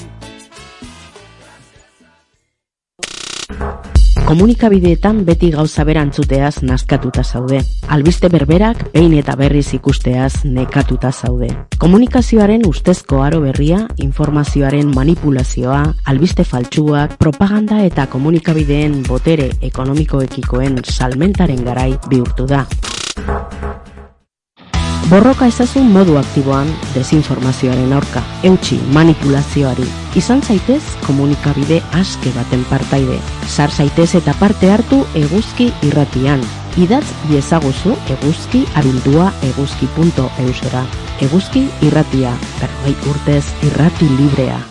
Komunikabideetan beti gauza bera entzuteaz nazkatuta zaude. Albiste berberak behin eta berriz ikusteaz nekatuta zaude. Komunikazioaren ustezko aro berria, informazioaren manipulazioa, albiste faltsuak, propaganda eta komunikabideen botere ekonomikoekikoen salmentaren garai bihurtu da. Borroka ezazun modu aktiboan desinformazioaren aurka, eutsi manipulazioari. Izan zaitez komunikabide aske baten partaide. Sar zaitez eta parte hartu Eguzki Irratian. Idatz iezaguzu Eguzki abildua eguzki.eusera. Eguzki Irratia, 40 urtez irrati librea.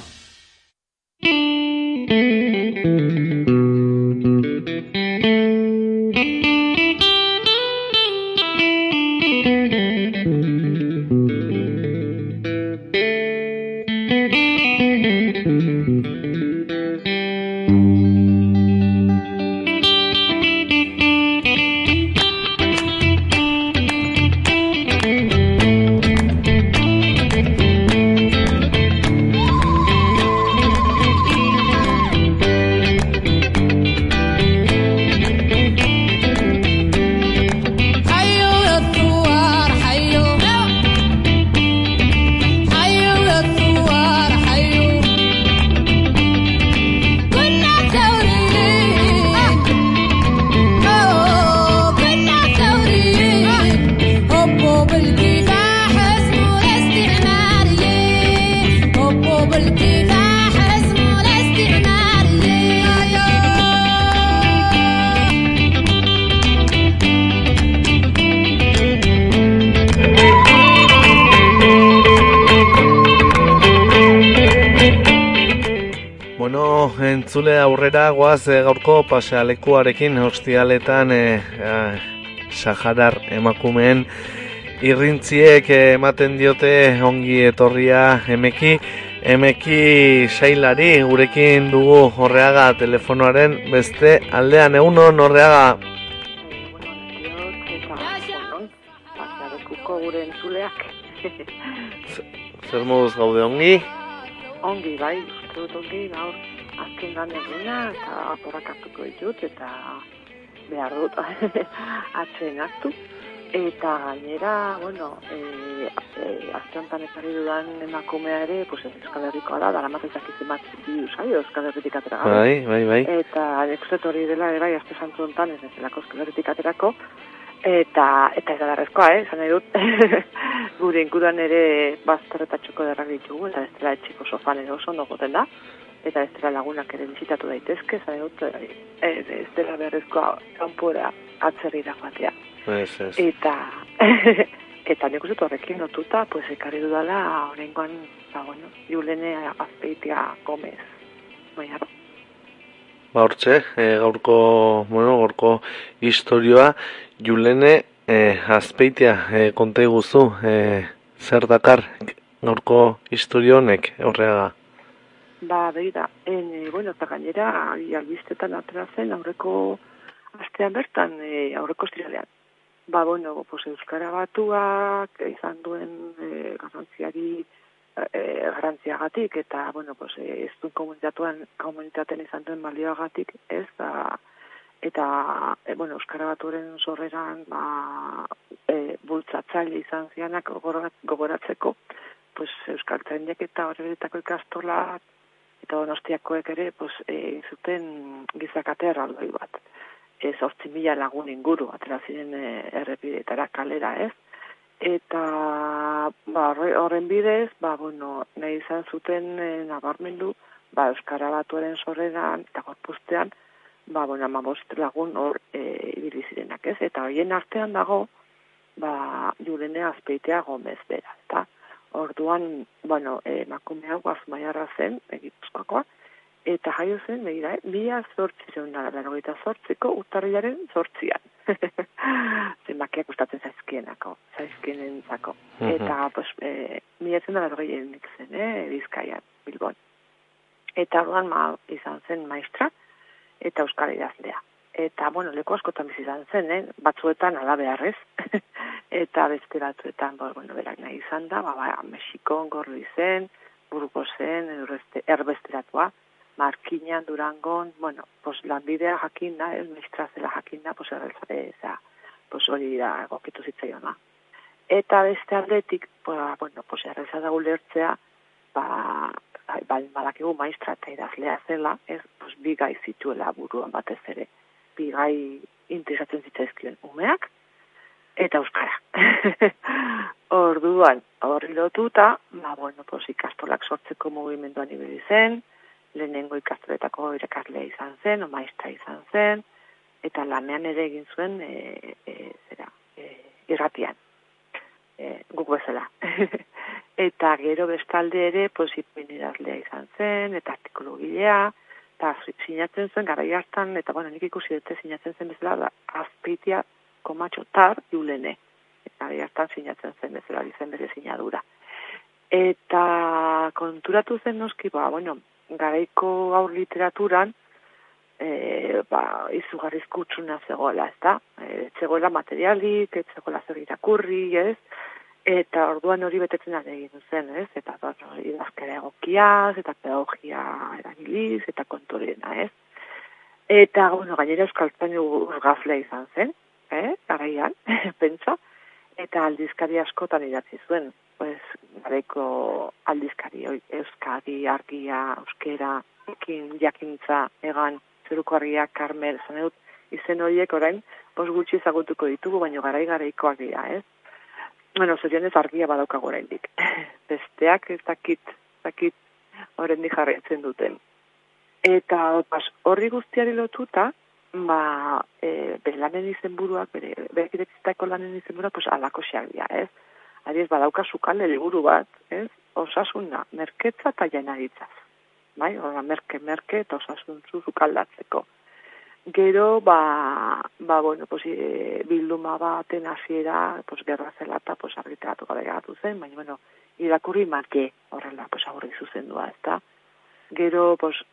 Entzule aurrera goaz gaurko pasealekuarekin hostialetan Saharar emakumeen irrintziek ematen diote ongi etorria emeki sailari, gurekin dugu Horreaga telefonoaren beste aldean. Egunon, Horreaga. Pasealekuko gure entzuleak. Zer moduz gaude, ongi? Ongi, bai, uste dut ongi, gaur azken dan eguna, eta aporrak hartuko ditut, eta behar dut atxeen hartu. Eta gainera, bueno, azte honetan ekarri dudan emakumea ere, pues Euskal Herrikoa da, daramatetak izemat Euskal Herritik atera gabe. Bai. Eta nik hori dela ere bai, azte santu honetan ez zelako Euskal Herritik aterako, eta ez da darrezkoa, esan nahi dut, gure inguruan ere bazterretatxoko derrak ditugu, eta ez dela etxiko sofan ere oso nogoten da, eta ez dela lagunak ere bizitatu daitezke, esan nahi dut, ez dela beharrezkoa kanpora atzerrira joatea. Eta nik uste horrekin notuta, pues ekarri dudala horrengoan, Julene Azpeitia Gomez. Baina, hortxe, gaurko historioa, Julene Azpeitia konta iguzu, zer dakar gaurko historio honek, horreaga? Begira, eta gainera, albistetan atera zen aurreko astean bertan, aurreko estiralean. Euskara Batuak izan duen garrantziagatik eta, ez duen komunitatean izan duen balioagatik, ez, eta, Euskara Batuaren sorreran, bultzatzaile izan zianak gogoratzeko, Euskaltzainek eta horretako ikastolak eta Donostiakoek ere, zuten gizakate erraldoi bat. 8.000 lagun inguru, atera ziren errepideetara kalera, ez? Eta horren bidez, nahi izan zuten nabarmendu, Euskara Batuaren sorreran eta gorpuztean, 15 lagun hor ibili zirenak, ez? Eta horien artean dago, Julene Azpeitia Gomez bera, eta orduan, emakume hau Azmaiarra zen, Gipuzkoakoa, eta jaio zen, begira, 1898ko urtarrilaren 8an. Zenbakiak gustatzen zaizkienentzako. Eta, 1940 zen, Bizkaian, Bilbon. Eta orduan izan zen maistra eta euskara idazlea. Eta, leku askotan bizi izan zen, batzuetan alabearrez, eta beste batzuetan, berak nahi izan da, Mexikon, Gorlizen, Burgosen, erbesteratua, Markinan, Durangon, lanbidea jakin da, maistrazela jakin da, hori da egokitu zitzaion da. Eta beste aldetik, erreza da ulertzea, badakigu maistra eta idazlea zela, bi gai zituela buruan batez ere, bi gai interesatzen zitzaizkien umeak, eta euskara. Orduan, horri lotuta, ikastolak sortzeko mugimenduan ibili zen, lehenengo ikastoletako irakaslea izan zen, maistra izan zen, eta lanean ere egin zuen irratian, guk bezala. Eta gero bestalde ere, ipuin idazlea izan zen, eta artikulu gilea, eta sinatzen zuen, garai hartan, eta nik ikusi dute sinatzen zen bezala, Azpeitia Komatxotar Julene. Garai hartan sinatzen zen bezala, izen bere sinadura. Eta konturatu zen noski, garaiko gaur literaturan, izugarrizko utxuna zegoela, ez da? Zegoela materialik, zegoela zer irakurri, ez? Eta orduan hori betetzen egin zen, ez? Eta idazkera egokiaz, eta pedagogia erabiliz, eta konturena, ez? Eta, gainera euskaltzaino urgazlea izan zen, garaian, pentsa, eta aldizkari askotan idatzi zuen, garaiko aldizkari, Euskadi, Argia, Euskera, Jakintza, Egan, Zeruko Argia, Karmel, zanedut, izen horiek orain, gutxi ezagutuko ditugu, baina garaikoak dira, ez? Zorionez Argia badaukago oraindik. Besteak ez dakit oraindik jarraitzen duten. Eta horri guztiari lotuta, bere lanen izenburuak, bere iretzitako lanen izenburuak, alakoxeak dira, ez? Ari ez badauka sukalde liburu bat, ez? Osasuna, merketza eta janaritzaz. Merke eta osasuntzu sukaldatzeko. Gero, bilduma baten hasiera, gerra zela eta argitaratu gabe geratu zen, baina, irakurri make horrela, aurri zuzendua, ez da? Gero,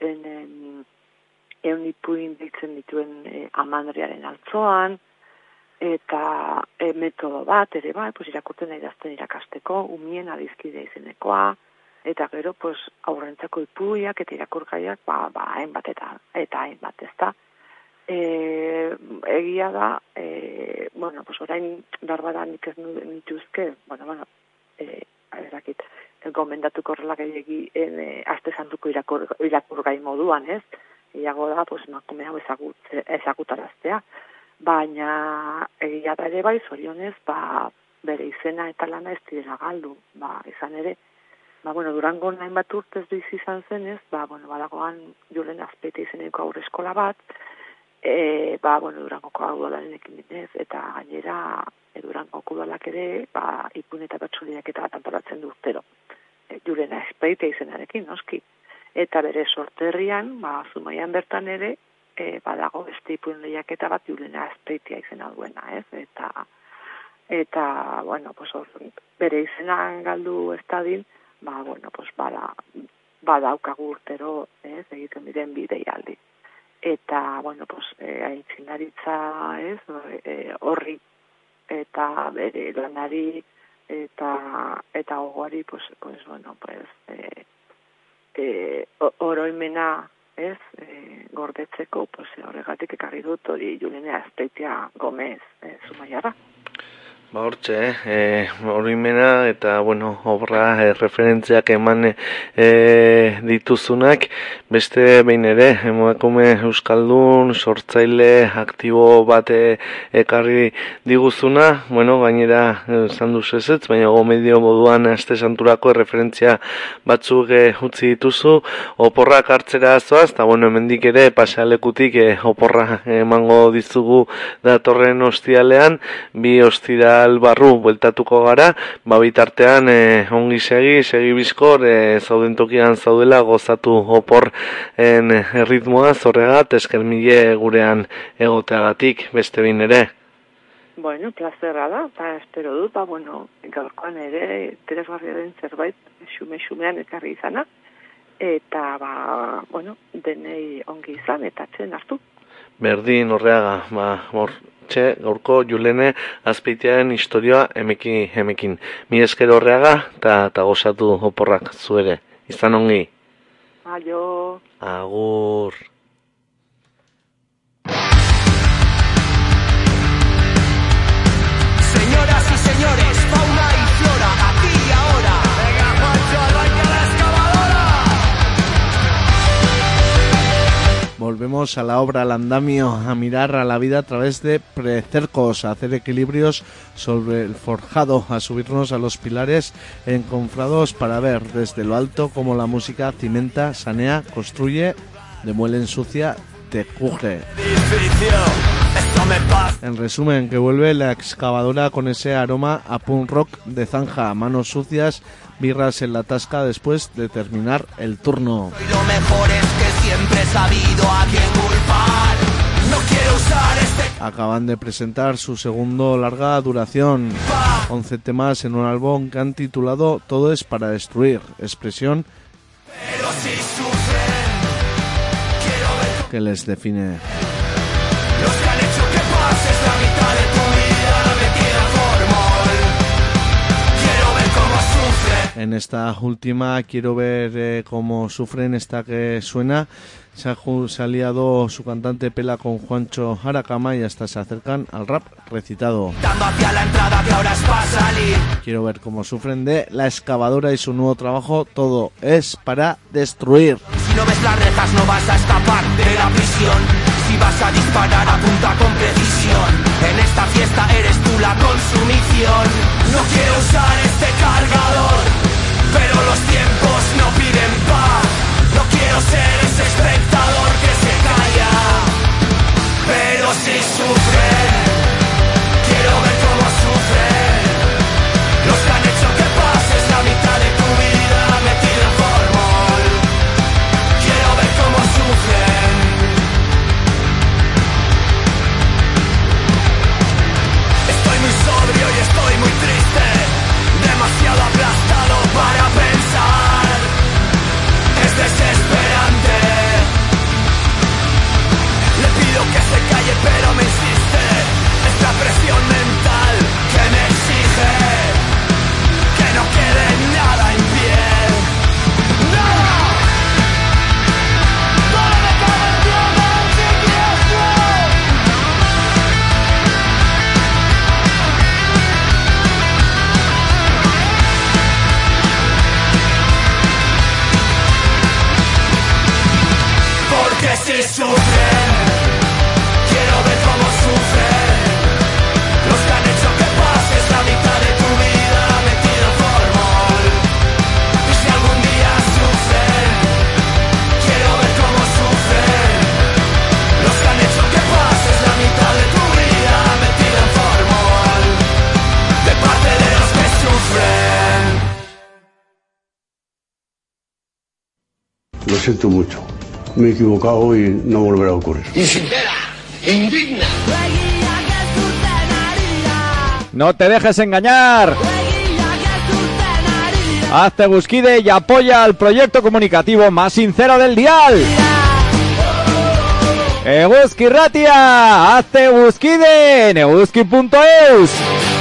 eunipuin ditzen dituen amandriaren altzoan, eta metodo bat, ere irakurtzen nahi dazten irakasteko, umien adizkide izenekoa, eta gero, aurrentzako ipuiak eta irakurgaiak, hainbat eta hainbat, ez da? Egia da, bueno, pues orain darbada nik ez nituzke, bueno, erakit, gomendatuko horrela gehiagien aste santuko irakurgai moduan, ez? Iago da, pues, emakume hau ezagutaraztea. Baina, egia da ere bai, zorionez, bere izena eta lana ez direla galdu. Izan ere, bueno, Durangon hainbat urtez bizi izan zenez, bueno, badagoan Julen Azpeitia izeneko aurre eskola bat, bueno, Durangoko udalaren ekimenez, eta gainera Durangoko udalak ere, ipun eta bertsolariak eta bat antolatzen du urtero. Julen Azpeitia izenarekin, noski. Eta bere sorterrian, Zumaian bertan ere, badago beste ipun lehiaketa bat Julen Azpeitia izena duena, ez? Eta, bueno, pues, bere izenan galdu ez dadin, bueno, pues, badaukagu urtero, ez, egiten diren bideialdi. Eta, bueno, pues, aitzindaritza, ez, horri, eta bere lanari, eta gogoari, pues, bueno, pues, oroimena, ez, gordetzeko, pues, horregatik ekarri dut hori Julen Azpeitia Gomez, Zumaiarra. Hortxe, oroimena eta, bueno, obra referentziak eman dituzunak, beste behin ere, emakume euskaldun, sortzaile, aktibo bat ekarri diguzuna, bueno, gainera, esan duzu ezetz, baina gomedio moduan aste santurako referentzia batzuk utzi dituzu, oporrak hartzera zoaz, eta, bueno, hemendik ere, pasealekutik oporra emango dizugu datorren ostialean, bi ostiral barru bueltatuko gara, bitartean ongi segi bizkor, zaudentokian zaudela gozatu opor erritmoa, zorregat, eskermile gurean egoteagatik, beste bin ere. Bueno, plazerra da, espero dut, bueno, gaurkoan ere, interesgarria den zerbait, xume-xumean ekarri izana, eta, bueno, denei ongi izan, eta txen hartu. Berdin, horreaga, gaurko Julene Azpeitiaren historia emekin. Mi esker horreaga, eta gozatu oporrak zuere. Izan ongi. Aio. Agur. Señoras y señores, fauna y flora, aquí y ahora. Venga, Juancho, arranca la excavadora. Volvemos a la obra, al andamio, a mirar a la vida a través de precercos, a hacer equilibrios sobre el forjado, a subirnos a los pilares encofrados para ver desde lo alto cómo la música cimenta, sanea, construye, demuele, ensucia, tejuje. En resumen, que vuelve la excavadora con ese aroma a punk rock de zanja, manos sucias, birras en la tasca después de terminar el turno. Lo mejor es que siempre he sabido a quién culpar. No quiero usar Acaban de presentar su segundo larga duración, 11 temas en un álbum que han titulado Todo es para destruir, expresión pero si sufren, quiero ver que les define. los que han hecho que pases la mitad de tu vida metida en formol. Quiero ver cómo sufren. En esta última quiero ver cómo sufren, esta que suena. Se ha liado su cantante Pela con Juancho Aracama y hasta se acercan al rap recitado. Dando hacia la entrada que ahora es para salir. Quiero ver cómo sufren de La Excavadora y su nuevo trabajo Todo es para destruir. Si no ves las rejas no vas a escapar de la prisión. Si vas a disparar apunta con precisión. En esta fiesta eres tú la consumición. No quiero usar este cargador, pero los tiempos no piden paz. No quiero ser ese espectador que se calla, pero si sufren, quiero ver cómo sufren. Los que han hecho que pases la mitad de tu vida metido en formol. Quiero ver cómo sufren. Estoy muy sobrio y estoy muy triste, demasiado aplastado para pensar. Lo siento mucho. Me he equivocado y no volverá a ocurrir. Insincera, indigna. No te dejes engañar. Hazte Eguzkide y apoya al proyecto comunicativo más sincero del dial. Eguzki Ratia, hazte Eguzkide en eguzki.eus.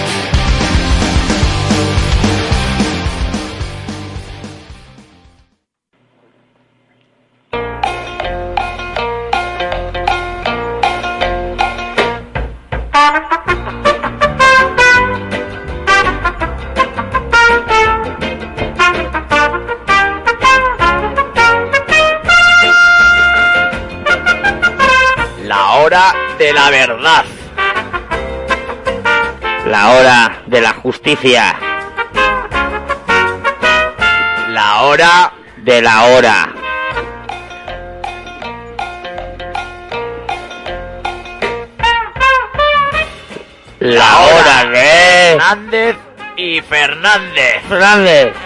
De la verdad, la hora de la justicia, la hora de la hora. La hora de Hernández y Fernández.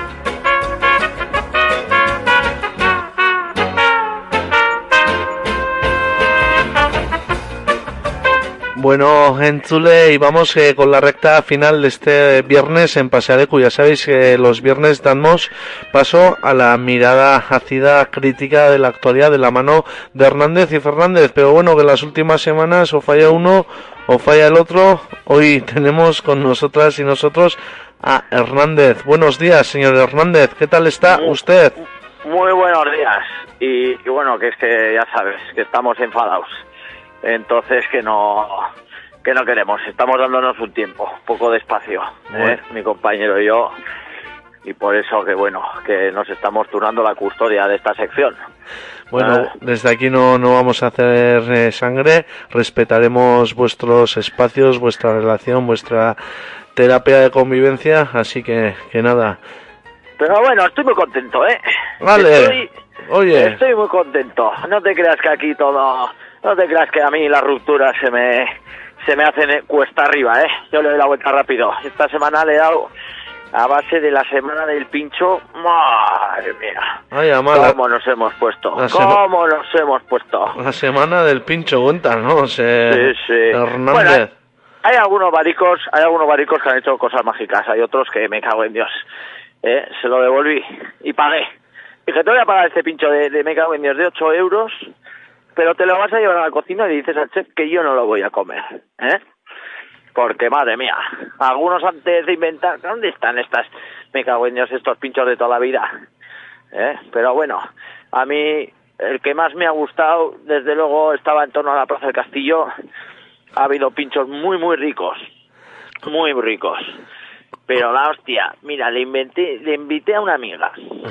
Bueno, entzule, y vamos con la recta final de este viernes en Pasealeku. Ya sabéis que los viernes damos paso a la mirada ácida crítica de la actualidad de la mano de Hernández y Fernández. Pero bueno, que en las últimas semanas o falla uno o falla el otro. Hoy tenemos con nosotras y nosotros a Hernández. Buenos días, señor Hernández. ¿Qué tal está usted? Muy buenos días. Y bueno, que es que ya sabes, que estamos enfadados. Entonces que no queremos, estamos dándonos un tiempo, un poco de espacio, mi compañero y yo, y por eso que bueno, que nos estamos turnando la custodia de esta sección. Bueno, desde aquí no vamos a hacer sangre, respetaremos vuestros espacios, vuestra relación, vuestra terapia de convivencia, así que nada. Pero bueno, estoy muy contento, Vale, estoy muy contento, no te creas que aquí todo... No te creas que a mí las rupturas se me hacen cuesta arriba, Yo le doy la vuelta rápido. Esta semana le he dado a base de la semana del pincho. Madre mía. Ay, amala. ¿Cómo nos hemos puesto? La semana del pincho, cuenta, ¿no? Sí. Hernández. Bueno, hay algunos baricos que han hecho cosas mágicas. Hay otros que me cago en Dios. Se lo devolví y pagué. Dije, te voy a pagar este pincho de me cago en Dios de 8 euros... pero te lo vas a llevar a la cocina y dices al chef que yo no lo voy a comer, Porque, madre mía, algunos antes de inventar, ¿dónde están estas, me cago en Dios, estos pinchos de toda la vida? Pero bueno, a mí, el que más me ha gustado, desde luego, estaba en torno a la Plaza del Castillo. Ha habido pinchos muy, muy ricos, pero la hostia, mira, le invité a una amiga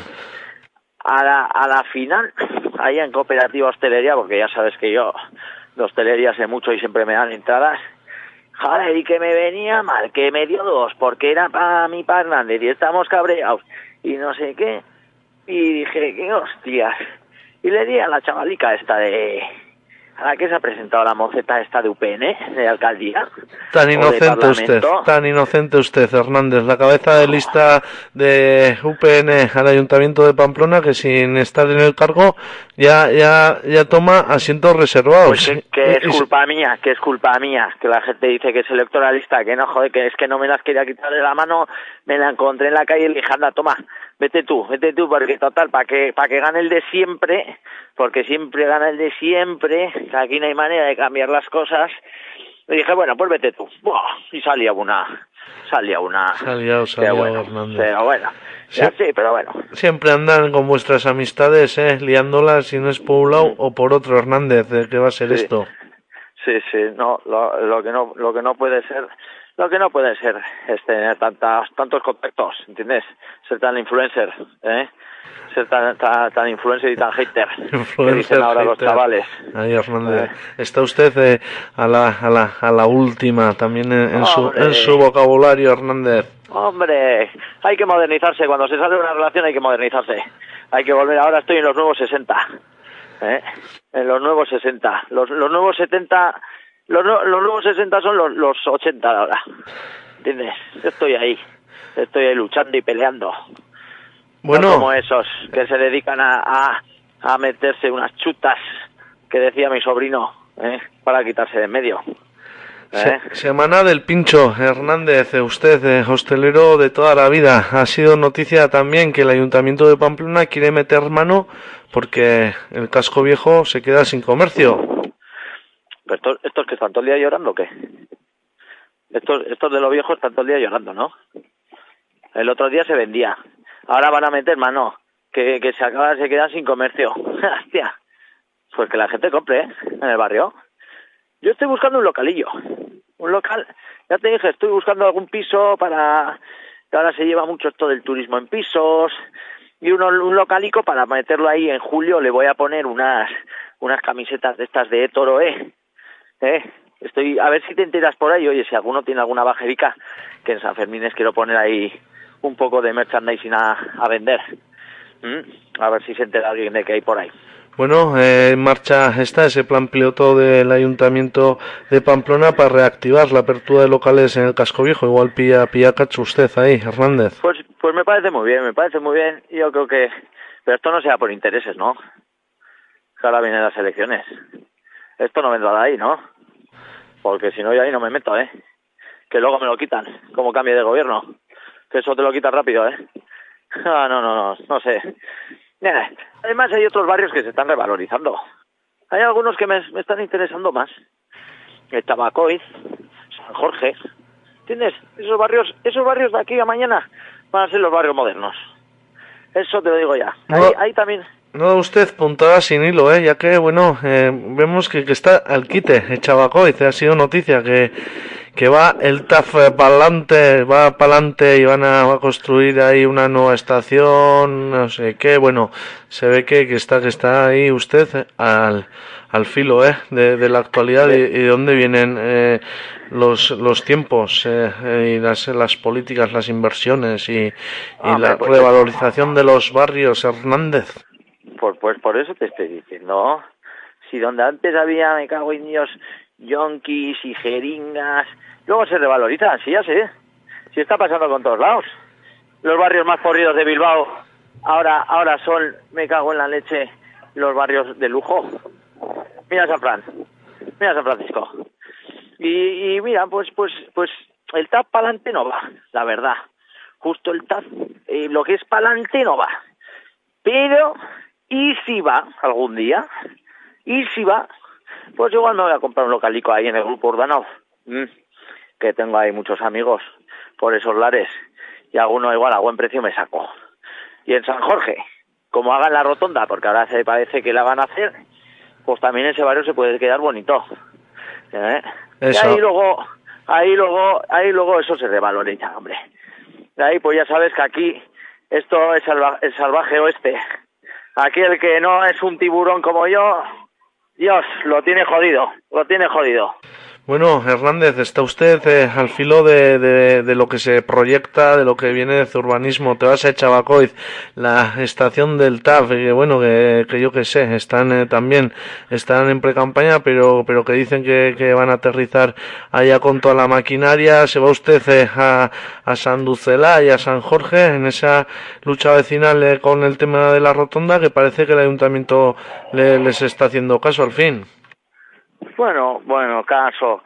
a la final, allá en Cooperativa Hostelería, porque ya sabes que yo de hostelería sé mucho y siempre me dan entradas. Joder, y que me venía mal, que me dio 2, porque era para mí, para Hernández, y estamos cabreados, y no sé qué. Y dije, qué hostias. Y le di a la chavalica esta a la que se ha presentado la moceta esta de UPN, de alcaldía. Tan inocente usted, Hernández, la cabeza de lista de UPN al Ayuntamiento de Pamplona, que sin estar en el cargo ya toma asientos reservados. Pues que es culpa mía, que la gente dice que es electoralista, que no, joder, que es que no me las quería quitar de la mano, me la encontré en la calle y le dije, anda, toma, vete tú, porque total, para que gane el de siempre, porque siempre gana el de siempre, que aquí no hay manera de cambiar las cosas. Le dije, bueno, pues vete tú. Buah, y salía una. Hernández. Pero bueno, sí, pero bueno. Siempre andan con vuestras amistades, liándolas, si no es por un lado o por otro, Hernández, ¿qué va a ser esto? Sí, no, lo que no puede ser. Lo que no puede ser es tener tantos contactos, ¿entiendes? Ser tan influencer, ser tan influencer y tan hater, que dicen ahora los chavales. Ahí, Hernández. Está usted a la última también en su vocabulario, Hernández. Hombre, hay que modernizarse. Cuando se sale de una relación hay que modernizarse. Hay que volver. Ahora estoy en los nuevos 60. En los nuevos 60. Los nuevos 70... Los nuevos 60 son los 80 de ahora. ¿Entiendes? Estoy ahí luchando y peleando. Bueno. No como esos que se dedican a meterse unas chutas, que decía mi sobrino, para quitarse de en medio. Semana del Pincho, Hernández, usted, hostelero de toda la vida. Ha sido noticia también que el Ayuntamiento de Pamplona quiere meter mano porque el casco viejo se queda sin comercio. ¿Pero estos que están todo el día llorando o qué? Estos de los viejos están todo el día llorando, ¿no? El otro día se vendía. Ahora van a meter mano. Que se quedan sin comercio. Hostia. Pues que la gente compre, en el barrio. Yo estoy buscando un localillo. Un local. Ya te dije, estoy buscando algún piso para... Que ahora se lleva mucho esto del turismo en pisos. Y un localico para meterlo ahí en julio. Le voy a poner unas camisetas de estas de Toro, Estoy a ver si te enteras por ahí. Oye, si alguno tiene alguna bajerica, que en San Fermines quiero poner ahí un poco de merchandising a vender. A ver si se entera alguien de que hay por ahí. Bueno, en marcha está ese plan piloto del Ayuntamiento de Pamplona para reactivar la apertura de locales en el casco viejo. Igual pilla cacho usted ahí, Hernández. Pues me parece muy bien. Yo creo que... Pero esto no sea por intereses, ¿no? Que ahora vienen las elecciones. Esto no vendrá de ahí, ¿no? Porque si no, yo ahí no me meto, Que luego me lo quitan, como cambie de gobierno. Que eso te lo quitan rápido, no sé. Además hay otros barrios que se están revalorizando. Hay algunos que me están interesando más. El Tabacoiz, San Jorge. ¿Entiendes? Esos barrios de aquí a mañana van a ser los barrios modernos. Eso te lo digo ya. Ahí también... No, usted puntada sin hilo, ya que, bueno, vemos que está al quite, el Chabacoiz, ha sido noticia que va el TAF va pa'lante y van a construir ahí una nueva estación, no sé qué, bueno, se ve que está ahí usted al filo, de la actualidad y de dónde vienen los tiempos y las políticas, las inversiones y la revalorización de los barrios, Hernández. Pues por eso te estoy diciendo. Si donde antes había, me cago en Dios, yonkis y jeringas, luego se revalorizan, sí, ya sé. Si está pasando con todos lados. Los barrios más podridos de Bilbao ahora son, me cago en la leche, los barrios de lujo. Mira San Francisco. Y mira, pues el TAP pa'lante no va, la verdad. Justo el TAP, lo que es pa'lante no va. Pero... Y si va algún día, pues igual me voy a comprar un localico ahí en el Grupo Urdanov, que tengo ahí muchos amigos por esos lares, y alguno igual a buen precio me saco. Y en San Jorge, como hagan la rotonda, porque ahora se parece que la van a hacer, pues también ese barrio se puede quedar bonito. Eso. Y ahí luego eso se revaloriza, hombre. De ahí pues ya sabes que aquí esto es el salvaje oeste. Aquí el que no es un tiburón como yo, Dios, lo tiene jodido. Bueno, Hernández, está usted al filo de lo que se proyecta, de lo que viene de urbanismo. Te vas a Chabacoiz, la estación del TAF, que yo que sé, están en pre-campaña, pero que dicen que van a aterrizar allá con toda la maquinaria. Se va usted a San Ducelá y a San Jorge en esa lucha vecinal con el tema de la rotonda, que parece que el ayuntamiento les está haciendo caso al fin. Bueno, caso,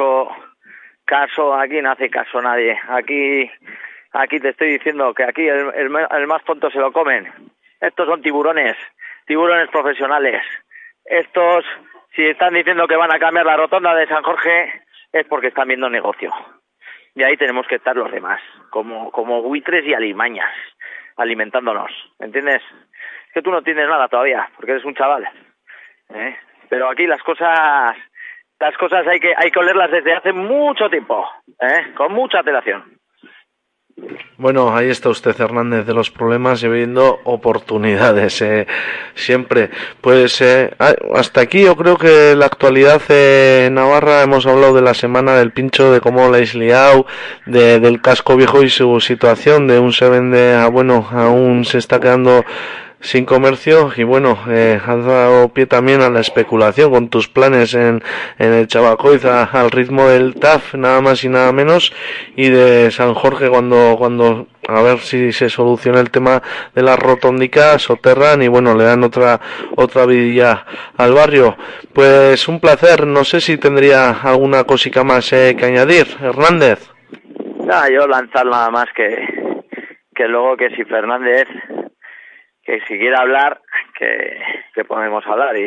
aquí no hace caso nadie. Aquí te estoy diciendo que aquí el más tonto se lo comen. Estos son tiburones profesionales. Estos, si están diciendo que van a cambiar la rotonda de San Jorge, es porque están viendo negocio. Y ahí tenemos que estar los demás, como buitres y alimañas, alimentándonos, ¿entiendes? Es que tú no tienes nada todavía, porque eres un chaval, Pero aquí las cosas hay que olerlas desde hace mucho tiempo, con mucha antelación. Bueno, ahí está usted, Hernández, de los problemas y viendo oportunidades, siempre. Pues hasta aquí yo creo que la actualidad en Navarra, hemos hablado de la semana del Pincho, de cómo la habéis liado, del casco viejo y su situación, de un se vende a aún se está quedando sin comercio y bueno, has dado pie también a la especulación con tus planes en el Chavacoiz al ritmo del TAF, nada más y nada menos, y de San Jorge cuando a ver si se soluciona el tema de las rotondicas, soterran y bueno, le dan otra vidilla al barrio. Pues un placer, no sé si tendría alguna cosica más que añadir, Hernández. Nada, yo lanzar nada más que luego que si Fernández, que si quiere hablar, que podemos hablar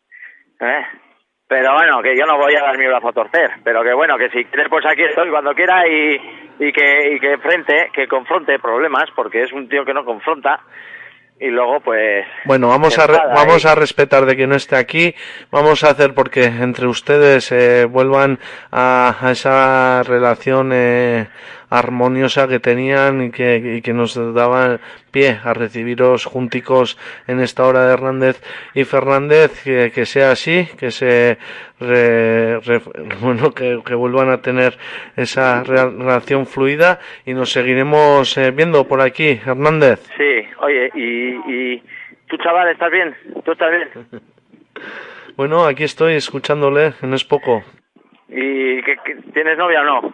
pero bueno, que yo no voy a dar mi brazo a torcer, pero que bueno, que si quiere pues aquí estoy cuando quiera y que confronte problemas, porque es un tío que no confronta. Y luego pues bueno, vamos a respetar de que no esté aquí, vamos a hacer porque entre ustedes vuelvan a esa relación armoniosa que tenían y que nos daban pie a recibiros junticos en esta hora de Hernández y Fernández, que sea así, que se que vuelvan a tener esa relación fluida y nos seguiremos viendo por aquí, Hernández. Sí, oye, y tú, chaval, ¿estás bien? ¿Tú estás bien? Bueno, aquí estoy escuchándole, no es poco. ¿Y tienes novia o no?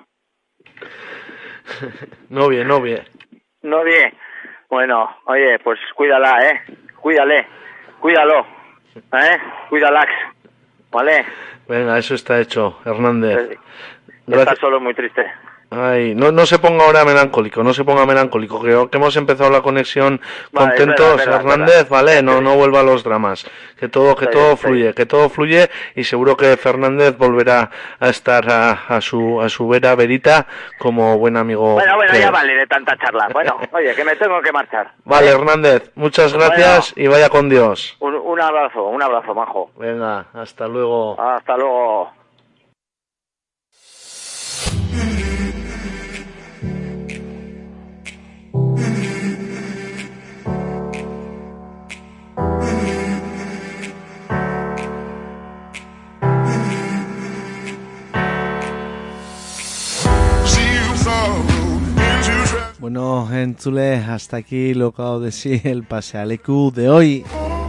Novia. Bueno, oye, pues cuídala, cuídalo, cuídalax, ¿vale? Venga, eso está hecho, Hernández. Estás solo muy triste. Ay, no se ponga ahora melancólico, creo que hemos empezado la conexión contentos, es verdad, Hernández, vale, no vuelva a los dramas, que todo fluye y seguro que Fernández volverá a estar a su verita como buen amigo. Bueno, ya vale de tanta charla, bueno, oye, que me tengo que marchar. Vale, Hernández, muchas gracias y vaya con Dios. Un abrazo, majo. Venga, hasta luego. Hasta luego. Bueno, entzule, hasta aquí lo que hago de sí el pasealeku de hoy.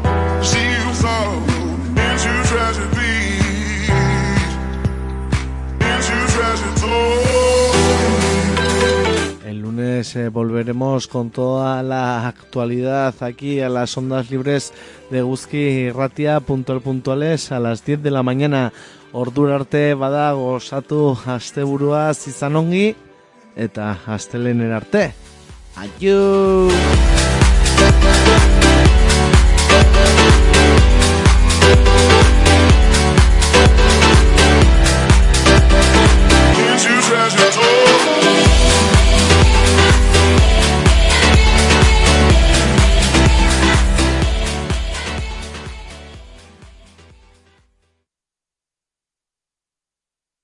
El lunes volveremos con toda la actualidad aquí a las ondas libres de Eguzki Irratia puntuales a las 10 de la mañana. Ordura arte bada gozatu asteburuaz izan ongi eta astelehen arte. Adiós.